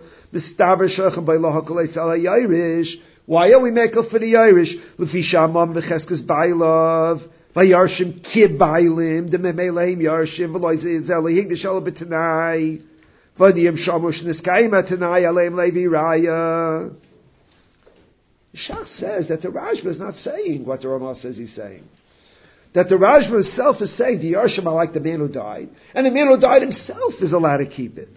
Why are we making for the Irish? Lefishamam v'cheskas bailav v'yarshim kibailim dememeleim yarshim v'loizzelihig d'shalom b'tanai v'niyim shamush niskayim atanai aleim levi raya. Shach says that the Rashba is not saying what the Ramah says he's saying. That the Rashba himself is saying the yarshim are like the man who died, and the man who died himself is allowed to keep it.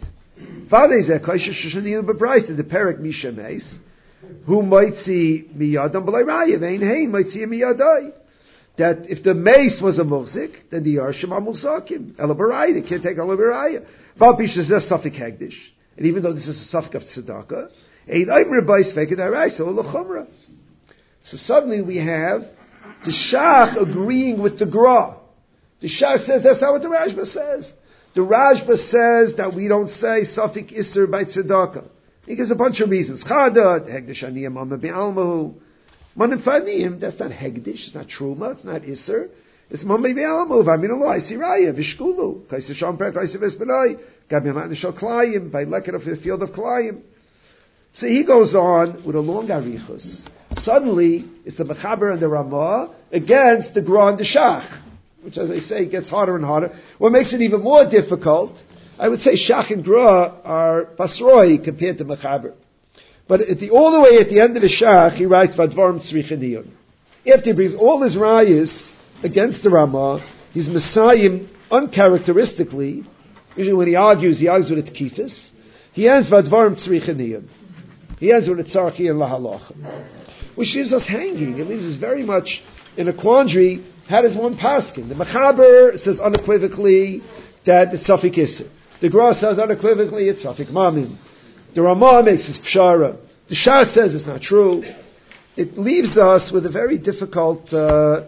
The Perik Misha Meis, who might see miyadam b'lay raya, vein hein might see miyadai. That if the mace was a muzik, then the yarshim are muzakim. Ela b'raya, they can't take ela b'raya. Val b'ishas zeh safik hegdish, and even though this is a safik of tzedakah, ein oimer b'is feked harai, so l'chumra. So suddenly we have the Shach agreeing with the Gra. The Shach says that's not what the Rashba says. The Rashba says that we don't say Safik Isser by Tzedakah. He gives a bunch of reasons. Chada, Hegdish Aniyim Amma Bi'almahu. Manim Faniyim, that's not Hegdish, it's not Truma, it's not Isser. It's Mamma Bi'almahu, Vaminallah, Isiraya, Vishkulu, Kaisa Shamprek, Kaisa Vespanai, Gabi Matnishal Klayim, by Lekar of the field of Klayim. So he goes on with a long arichus. Suddenly, it's the Mechaber and the Ramah against the Gra and the Shach, which, as I say, gets harder and harder. What makes it even more difficult, I would say Shach and Gra are Basroi compared to Mechaber. But all the way at the end of the Shach, he writes Vadvarim Tzrichaniyun. After he brings all his rayas against the Ramah, he's Messiahim uncharacteristically. Usually when he argues with a Tkifis. He ends Vadvarim Tzrichaniyun. He ends with a Tzarchi and Lahalacha. Which leaves us hanging. It leaves us very much in a quandary. How does one paskin? The Mechaber says unequivocally that it's Safik Isser. The Gra says unequivocally it's Safik Mamin. The Ramah makes his Pshara. The Shah says it's not true. It leaves us with a very difficult psak.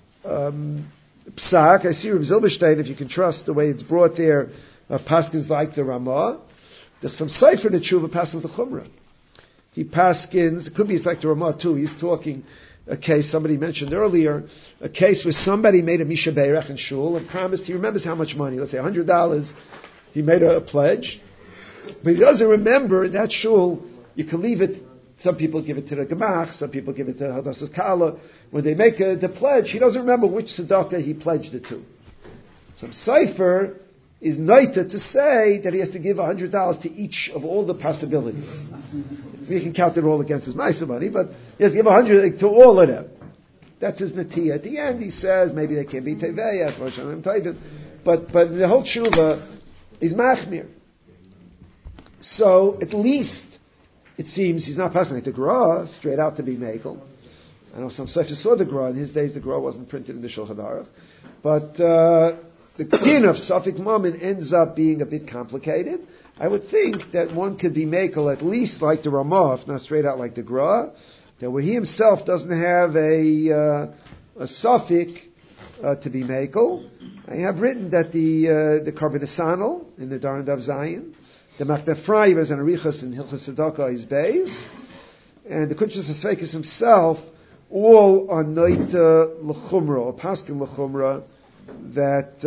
I see Reb Zilberstein, if you can trust the way it's brought there, paskins like the Ramah. There's some cipher in the Tshuva paskins the Chumrah. He paskins, it could be it's like the Ramah too. He's talking a case somebody mentioned earlier, a case where somebody made a Misha Beirach in Shul and promised, he remembers how much money, let's say $100, he made a pledge, but he doesn't remember in that Shul, you can leave it, some people give it to the Gemach, some people give it to Hadassah Kala, when they make the pledge, he doesn't remember which tzedakah he pledged it to. Some cipher is noita to say that he has to give $100 to each of all the possibilities. We can count it all against his nicer money, but he has to give $100 to all of them. That's his natiyah. At the end, he says maybe they can't be teveya, but the whole tshuva is machmir. So at least it seems he's not passing like the Gra straight out to be megal. I know some such saw the Gra in his days. The Gra wasn't printed in the Shulchan Aruch, but the din of Safik Mamin ends up being a bit complicated. I would think that one could be megal at least like the Ramah, if not straight out like the Gra, that where he himself doesn't have a Safik to be megal. I have written that the Karban Esanel in the Daran Dav Zayin, the Makdeh Frayim as an Arichas in Hilchas Tzedakah is Beis, and the Kunshas Esfekis himself, all on Noita L'Chumra, or Paskin L'Chumra, that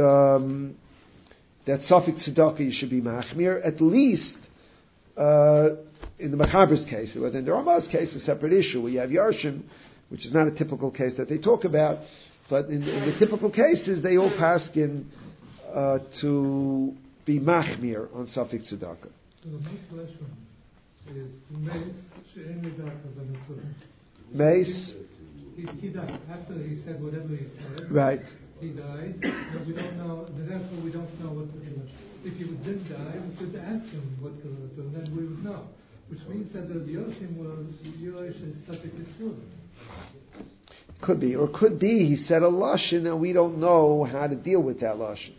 Safik Tzedakah should be Machmir, at least in the Mechaber's case. But in the Ramah's case, a separate issue, where you have Yarshim, which is not a typical case that they talk about, but in the typical cases, they all paskin to be machmir on Safik Tzedakah. So the next lesson is Mace, She'en Midakah Zanutur. Mace? He died. After he said whatever he said, right. He died, but we don't know, therefore we don't know what to do. If he didn't die, we could ask him what to do, and then we would know. Which means that the Yoshim was Yosh is Safik Isur. Could be, or could be he said a lashon and we don't know how to deal with that lashon.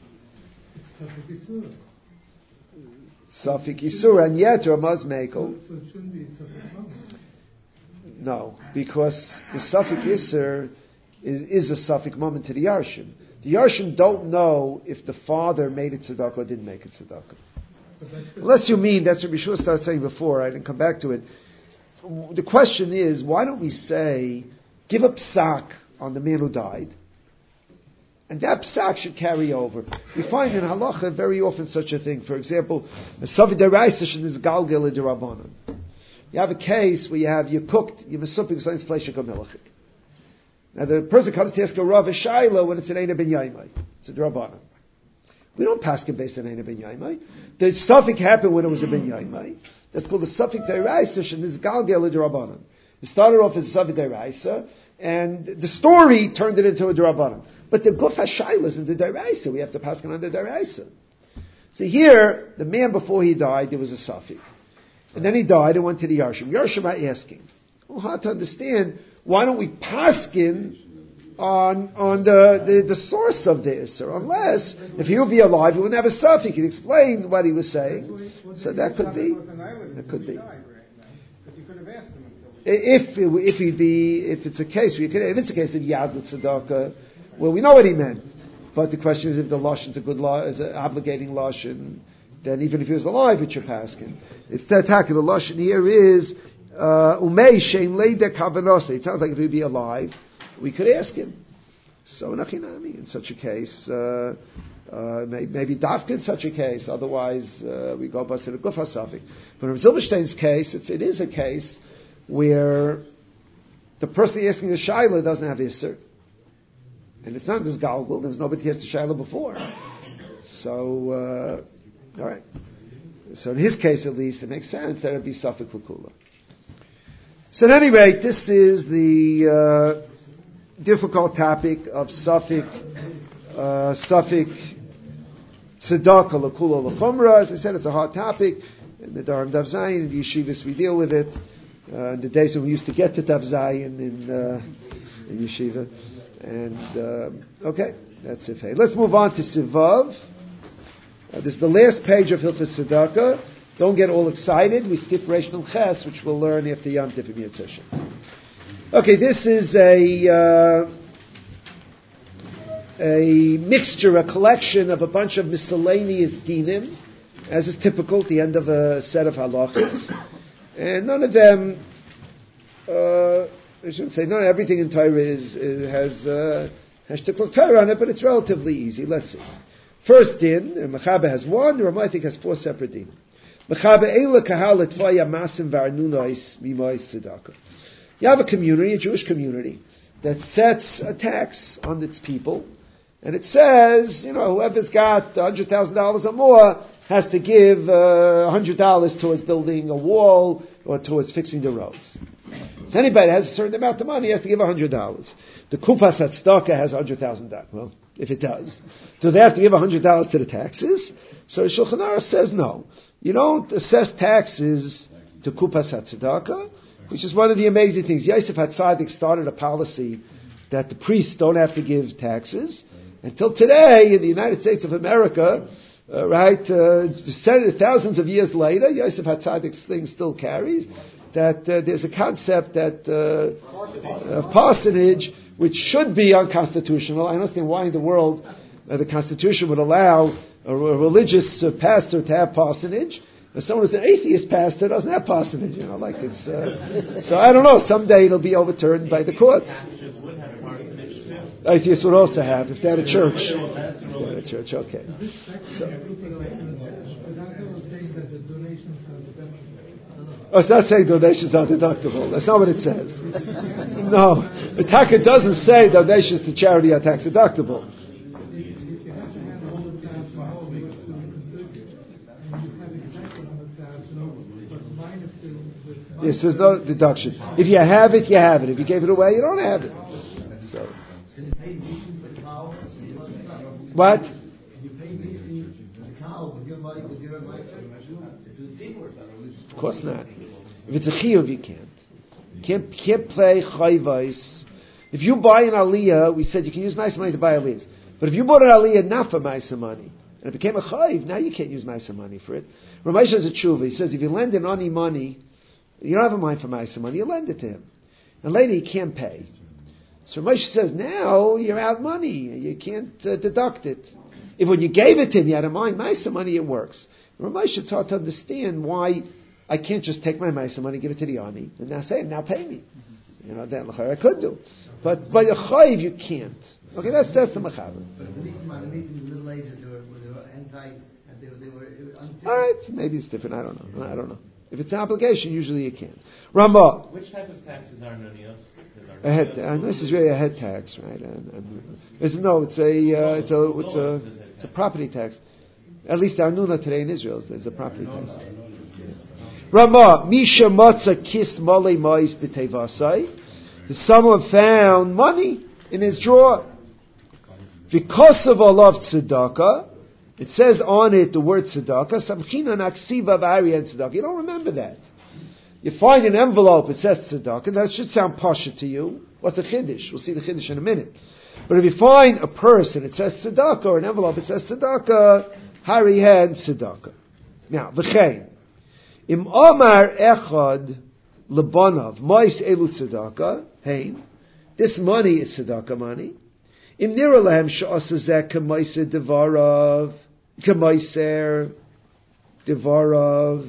Safik Yisur, and yet Ramaz Mekel. So it shouldn't be Safik Mamin. No, because the Safik Yisur is a Safik Mamin to the Yarshim. The Yarshim don't know if the father made it tzedakah or didn't make it tzedakah. Unless you mean, that's what Bishua started saying before, I didn't come back to it. The question is, why don't we say, give a psak on the man who died, and that psak should carry over. We find in halacha very often such a thing. For example, a Savi Deraisa is Galgel D'Rabbanan. You have a case where you cooked, you mesupik something's flesh melachik. Now the person comes to ask a Rav Shaila when it's an Eina Ben Yaimai. It's a D'Rabbanan. We don't pass it based on Eina Ben Yaimai. The suffix happened when it was a Ben Yaimai. That's called the suffix Deraisa and is Galgel D'Rabbanan. It started off as a Savi Deraisa, and the story turned it into a D'Rabbanan. But the Guf HaShaila is in the Deraisa. We have to pass it on the Deraisa. So here, the man before he died, there was a Safik. And then he died and went to the Yarshim. Yarshim are asking, well, hard to understand, why don't we paskin on the source of the Isser? Unless, if he would be alive, he wouldn't have a Safik. He could explain what he was saying. So that could be. That could be. If it's a case, if it's a case of Yad Tzedakah, well, we know what he meant. But the question is, if the lashon's a good law, is an obligating lashon, then even if he was alive, it's your paskin. It's the attack of the lashon here is umei shein leida kavanose. It sounds like if he'd be alive, we could ask him. So nachinami in such a case, maybe dafka in such a case. Otherwise, we go bust in a gufa safik. But in Zilberstein's case, it is a case where the person asking the shaila doesn't have Isser. And it's not this galgal, there's nobody has to shaila before. So, all right. So in his case, at least, it makes sense that it'd be safik l'kula. So at any rate, this is the difficult topic of safik tzedakah l'kula l'chumra. As I said, it's a hard topic. In the Dharam Daf Zayin, in the yeshivas, we deal with it. In the days when we used to get to Daf Zayin in yeshiva. And, okay, that's it. Hey, let's move on to Sivav. This is the last page of Hilchos Tzedakah. Don't get all excited. We skip Reish Nun Ches, which we'll learn after Yom Tov and Yom Tov. Okay, this is a mixture, a collection of a bunch of miscellaneous dinim, as is typical at the end of a set of halachas. And none of them, I shouldn't say, not everything in Torah has shtickl Torah on it, but it's relatively easy. Let's see. First din, Mechaber has one, the Ramah, I think, has four separate din. Mechaber eila kahal etvaya masim v'arnunois mimois tzedakah. You have a community, a Jewish community, that sets a tax on its people, and it says, whoever's got $100,000 or more has to give $100 towards building a wall or towards fixing the roads. So anybody that has a certain amount of money has to give $100. The Kupas Tzedakah has $100,000. Well, if it does. Do they have to give $100 to the taxes? So Shulchan Aruch says no. You don't assess taxes to Kupas Tzedakah, which is one of the amazing things. Yosef HaTzadik started a policy that the priests don't have to give taxes. Until today, in the United States of America, thousands of years later, Yosef HaTzadik's thing still carries, that there's a concept that parsonage, which should be unconstitutional. I don't understand why in the world the Constitution would allow a religious pastor to have parsonage. If someone who's an atheist pastor doesn't have parsonage, so I don't know. Someday it'll be overturned by the courts. Atheists would also have if they had a church. Okay. So. Oh, it's not saying donations are deductible. That's not what it says. No, the Taka doesn't say donations to charity are tax deductible. Yes, there's no deduction. If you have it, you have it. If you gave it away, you don't have it. So. What? Of course not. If it's a chiyuv, you can't. You can't play chayvais. If you buy an aliyah, we said you can use maisa money to buy aliyahs. But if you bought an aliyah not for maisa money, and it became a chayv, now you can't use maisa money for it. Ramesh has a tshuva. He says if you lend an ani money, you don't have a mind for maisa money, you lend it to him. And later he can't pay. So Ramesh says, now you're out money. You can't deduct it. If when you gave it to him, you had a mind maisa money, it works. Ramesh, it's hard to understand why I can't just take my maisa money, give it to the ani, and now say, now pay me. Then I could do. But by a chayiv, you can't. Okay, that's the mechaber. But the Middle Ages, they were anti, they were all right, maybe it's different. I don't know. If it's an obligation, usually you can. Ramah. Which type of taxes are nonios? This is really a head tax, right? It's a property tax. At least Arnuna today in Israel is a property tax. Ramah, Misha Matza Kis Mole Mais B'Tevasai. Someone found money in his drawer. Because of Olav Tzedakah, it says on it the word Tzedakah, Samchina Naksiva V'Ariya Tzedakah. You don't remember that. You find an envelope, it says Tzedakah, that should sound pasha to you. What's the Chiddush? We'll see the Chiddush in a minute. But if you find a purse and it says Tzedakah, or an envelope, it says Tzedakah, Hari had Tzedakah. Now, V'chein. Im Omar Echad Lebanav, Mais Elu Tzedakah, hey, this money is Tzedakah money. Im nira lahem she'asa zeh k'maiser devarav, k'maiser devarav,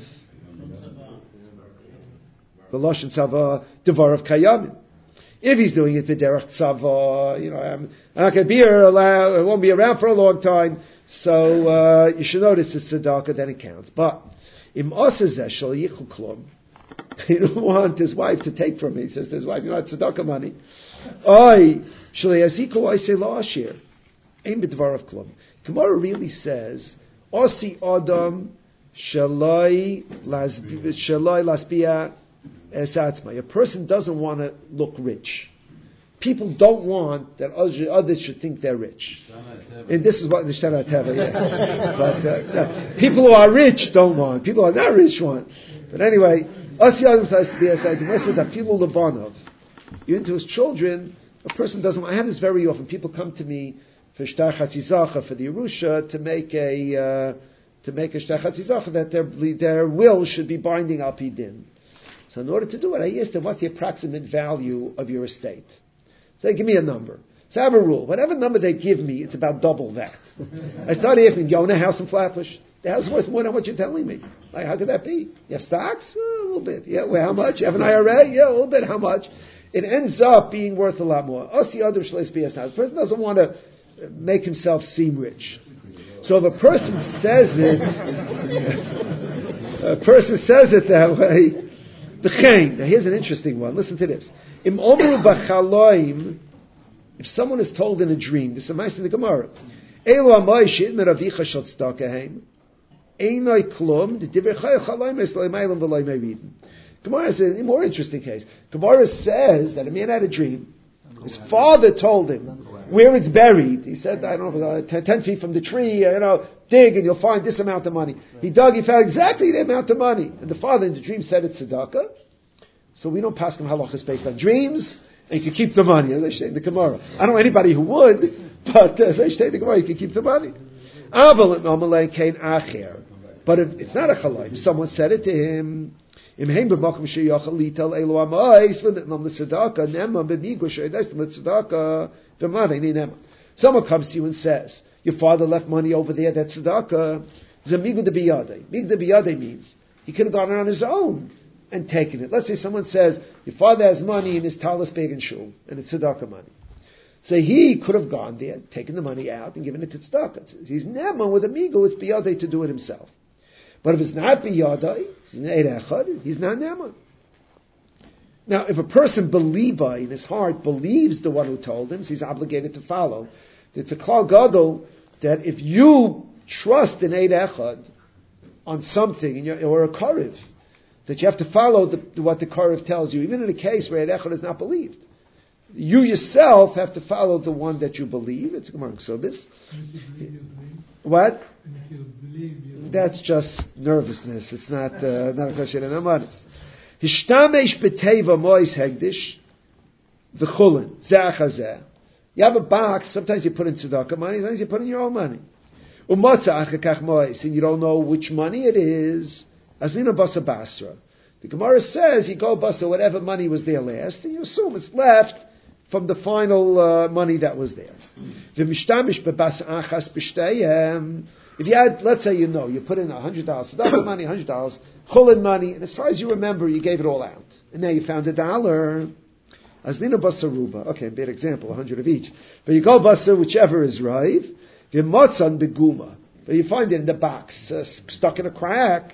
v'loshen tzava devarav kayamim. If he's doing it v'derech tzava, I'm not going to be here, I won't be around for a long time, so you should notice it's tzedakah, then it counts. But im asa zeh shel yichul klum, he don't want his wife to take from me. He says to his wife, it's tzedakah money. Gemara really says, Osi Adam Shalai Lasbia Esatzma. A person doesn't want to look rich. People don't want that others should think they're rich. And this is what the Shana Teva, But people who are rich don't want. People who are not rich want. But anyway, Osi Adam Shalai Lasbia says, Afilu Levanov. Even to his children, a person doesn't want. I have this very often. People come to me for shtar chatzizacha, for the Yerusha, to make a shtar chatzizacha that their will should be binding al pi din. So in order to do it, I ask them, what's the approximate value of your estate? So they give me a number. So I have a rule. Whatever number they give me, it's about double that. I start asking, you own a house in Flatbush? The house is worth more than what you're telling me. Like, how could that be? You have stocks? A little bit. Yeah, well, how much? You have an IRA? Yeah, a little bit. How much? It ends up being worth a lot more. The person doesn't want to make himself seem rich. So if a person says it, that way, now here's an interesting one. Listen to this. If someone is told in a dream, this is a nice in the Gemara. Gemara is a more interesting case. Gemara says that a man had a dream. His father told him where it's buried. He said, I don't know, 10 feet from the tree, dig and you'll find this amount of money. He dug, he found exactly the amount of money. And the father in the dream said it's tzedakah. So we don't pass him halachas based on dreams, and you can keep the money, as I say in the Gemara. I don't know anybody who would, but as I say in the Gemara, you can keep the money. But if it's not a chalaim, someone said it to him, someone comes to you and says, your father left money over there, that's tzedakah. Migu de biyadei means he could have gone on his own and taken it. Let's say someone says, your father has money in his talis bag and shul, and it's tzedakah money. So he could have gone there, taken the money out, and given it to tzedakah. He's neman with a migu, it's biyadei to do it himself. But if it's not biyadai, he's not neman. Now, if a person believer in his heart believes the one who told him, so he's obligated to follow. It's a klal gadol that if you trust in Eid Echad on something, or a karev, that you have to follow what the karev tells you, even in a case where Eid Echad is not believed. You yourself have to follow the one that you believe. It's Gemara Ksubis. What? That's just nervousness. It's not a question of amaris. Hishtamesh beteva mois hegdish v'chulin zeh. You have a box. Sometimes you put in tzedakah money. Sometimes you put in your own money. Umotza achakach mois, and you don't know which money it is. Azina basa basra. The Gemara says you go basa whatever money was there last, and you assume it's left from the final money that was there. V'mishtamish bebasa achas b'shteihem. If you had, let's say you put in $100 tzedakah money, $100 chulin money, and as far as you remember, you gave it all out, and now you found $1. Azlina basaruba. Okay, a bad example, 100 of each. But you go basa whichever is right. V'motzan beguma. But you find it in the box, stuck in a crack.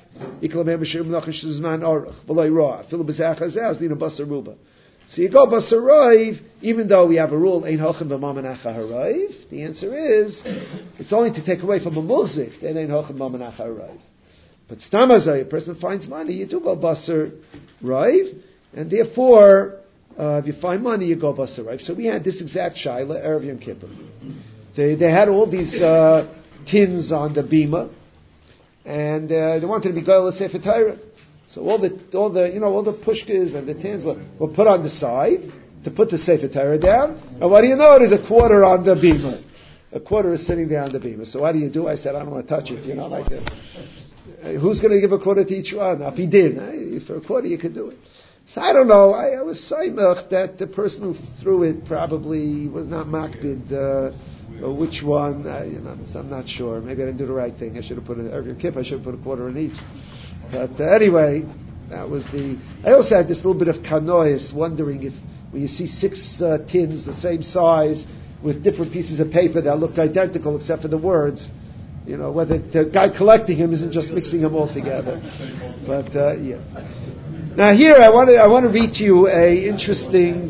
So you go basarayv, even though we have a rule, ein hochem b'mamanacha harayv. The answer is, it's only to take away from a muzik, then ein hochem b'mamanacha harayv. But stamazay, a person finds money, you do go basar rayv, and therefore, if you find money, you go basar rayv. So we had this exact shaila, Erev Yom Kippur. They had all these tins on the bima, and they wanted to be goyal sefer Torah. So all the pushkas and the tins were put on the side to put the sefer Torah down. And what do you know? There's a quarter on the bima. A quarter is sitting there on the bima. So what do you do? I said, I don't want to touch it. Like that. Who's going to give a quarter to each one? If he did, for a quarter you could do it. So I don't know. I was saimach that the person who threw it probably was not makbid. Which one? I'm not sure. Maybe I didn't do the right thing. I should have put every kip. I should have put a quarter in each. But anyway, that was the. I also had this little bit of kanois, wondering if when you see 6 tins the same size with different pieces of paper that look identical except for the words, whether the guy collecting them isn't just mixing them all together. But yeah. Now here I want to read to you a interesting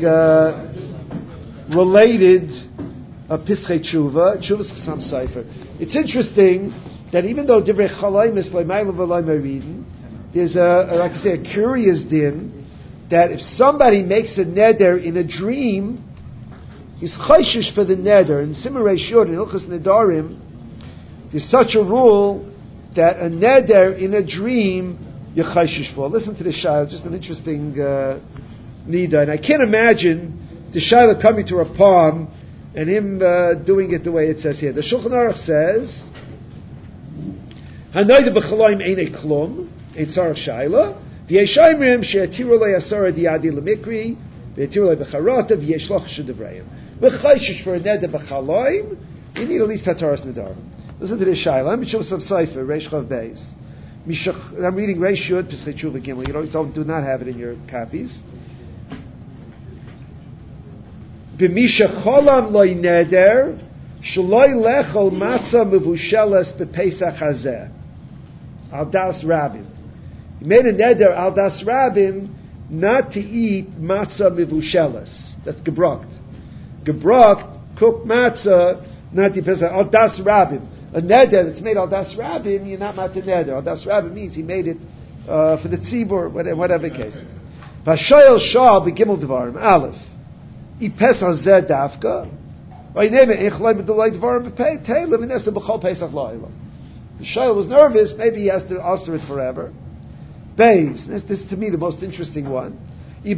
related Pischei Tshuva Chassam Sofer. It's interesting that even though Divrei Chalaim is Leimayla V'Loi Meridin, there's like I say, a curious din that if somebody makes a neder in a dream, he's chayshish for the neder. In Simarei Shur in Hilchos Nedarim, there's such a rule that a neder in a dream you're chayshish for. Listen to the shayla, just an interesting nida, and I can't imagine the shayla coming to a palm and him doing it the way it says here. The Shulchan Aruch says, "Hanoida b'chalaim einei klum, ein tzarach shayla, v'yeshaymrim she'atiru le'asara di'adi l'mikri, v'yatiru le'b'charata, v'yeshloch sh'devrayim." V'chayshish for a neder b'chalaim, you need at least Pataras Nedarim. Listen to this shayla. I'm Chassam Sofer, Reish Chav Beis. I'm reading Reish Yud, Pischei Tshuva Gimel. You do not have it in your copies. B'misha cholam loy neder, shaloi lechol matzah mevusheles b'pesach hazeh. Al das rabim. He made a neder al das rabim not to eat matzah mevusheles. That's gebrokt. Gebrokt, cooked matzah, not to pesach, al das rabim. A neder that's made al das rabim, you're not mat neder. Al das rabim means he made it for the tzibur, whatever case. Vashoyel shal b'gimel devarim. Aleph. Ipes hazeh dafka. The shayl was nervous. Maybe he has to alter it forever. Beis. This is to me the most interesting one. In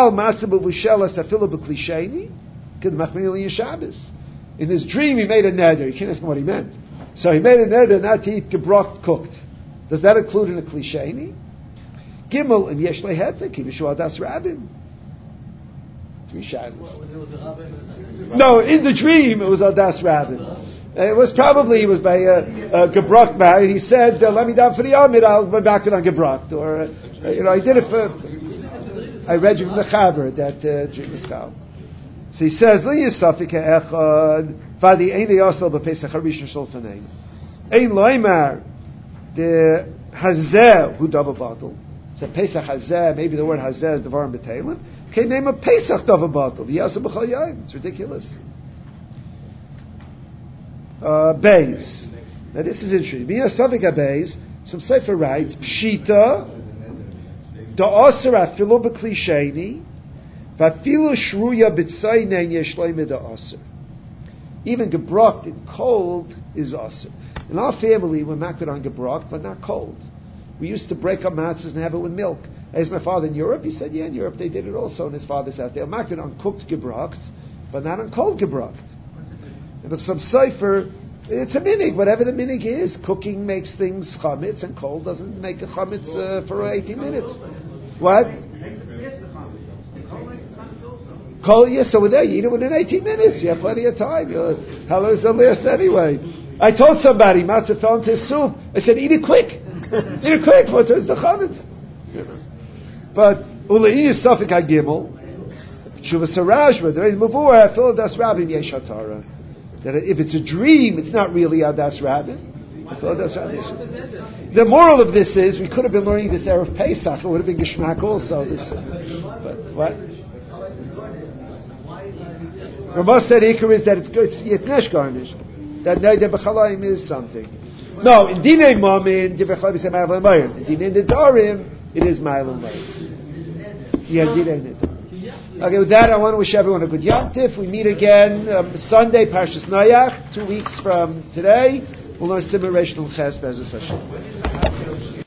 his dream, he made a neder. You can't ask him what he meant. So he made a neder not to eat gebrokt cooked. Does that include in a klisheni? Gimel and yesh lehetek yishu das rabim. 3 shadows. No, in the dream it was Adas Rabin. It was probably by Gebrocht man. He said, "Let me down for the Amid. I'll be back on Gebrocht." Or I did it for. I read you from the Chaber that dream was called. So he says, "Li yisafik echad vadi eini yosel b'pesach harishon sholtanein ein loymar the hazeh hu davar batel." So Pesach hazeh, maybe the word hazeh is devarim b'teilim. Okay, name a Pesach davar batel. It's ridiculous. Beis. Now this is interesting. Beis. Some Sefer writes Pshita da'aser afilu b'klisheni v'afilu shruya b'tzaynein yesh loymid da'aser. Even gebrokt in cold is aser. In our family, we're makbid on gebrokt, but not cold. We used to break up matzahs and have it with milk. As my father in Europe, he said, yeah, in Europe they did it also in his father's house. They were makbid on cooked gebrokt, but not on cold gebrokt. And with some sefer, it's a minig. Whatever the minig is, cooking makes things chametz, and cold doesn't make a chametz for 18 minutes. What? Cold, yes, so with that, you eat it within 18 minutes. You have plenty of time. How long does it last anyway? I told somebody, matzah fell into his soup. I said, eat it quick. Eat it quick. What's the chametz? But ulei is safik hagimel. Tshuva sarajva. There is mavur. Fill das rabim yesh hatara. That if it's a dream, it's not really adas rabim. The moral of this is we could have been learning this erev Pesach. It would have been geshmak also. But what? Ramah said ikar is that it's yitnesh garnish. That neder b'chalayim is something. No, in dinei mamin, divrei chalayim is ma'av l'mayim. In dinei nedarim, it is ma'av l'mayim. Yeah, dinei nedarim. Okay, with that, I want to wish everyone a good Yom Tif. We meet again Sunday, Parshas Noach, 2 weeks from today. We'll learn Simon Reish Nun Ches Be'ezus Hashem.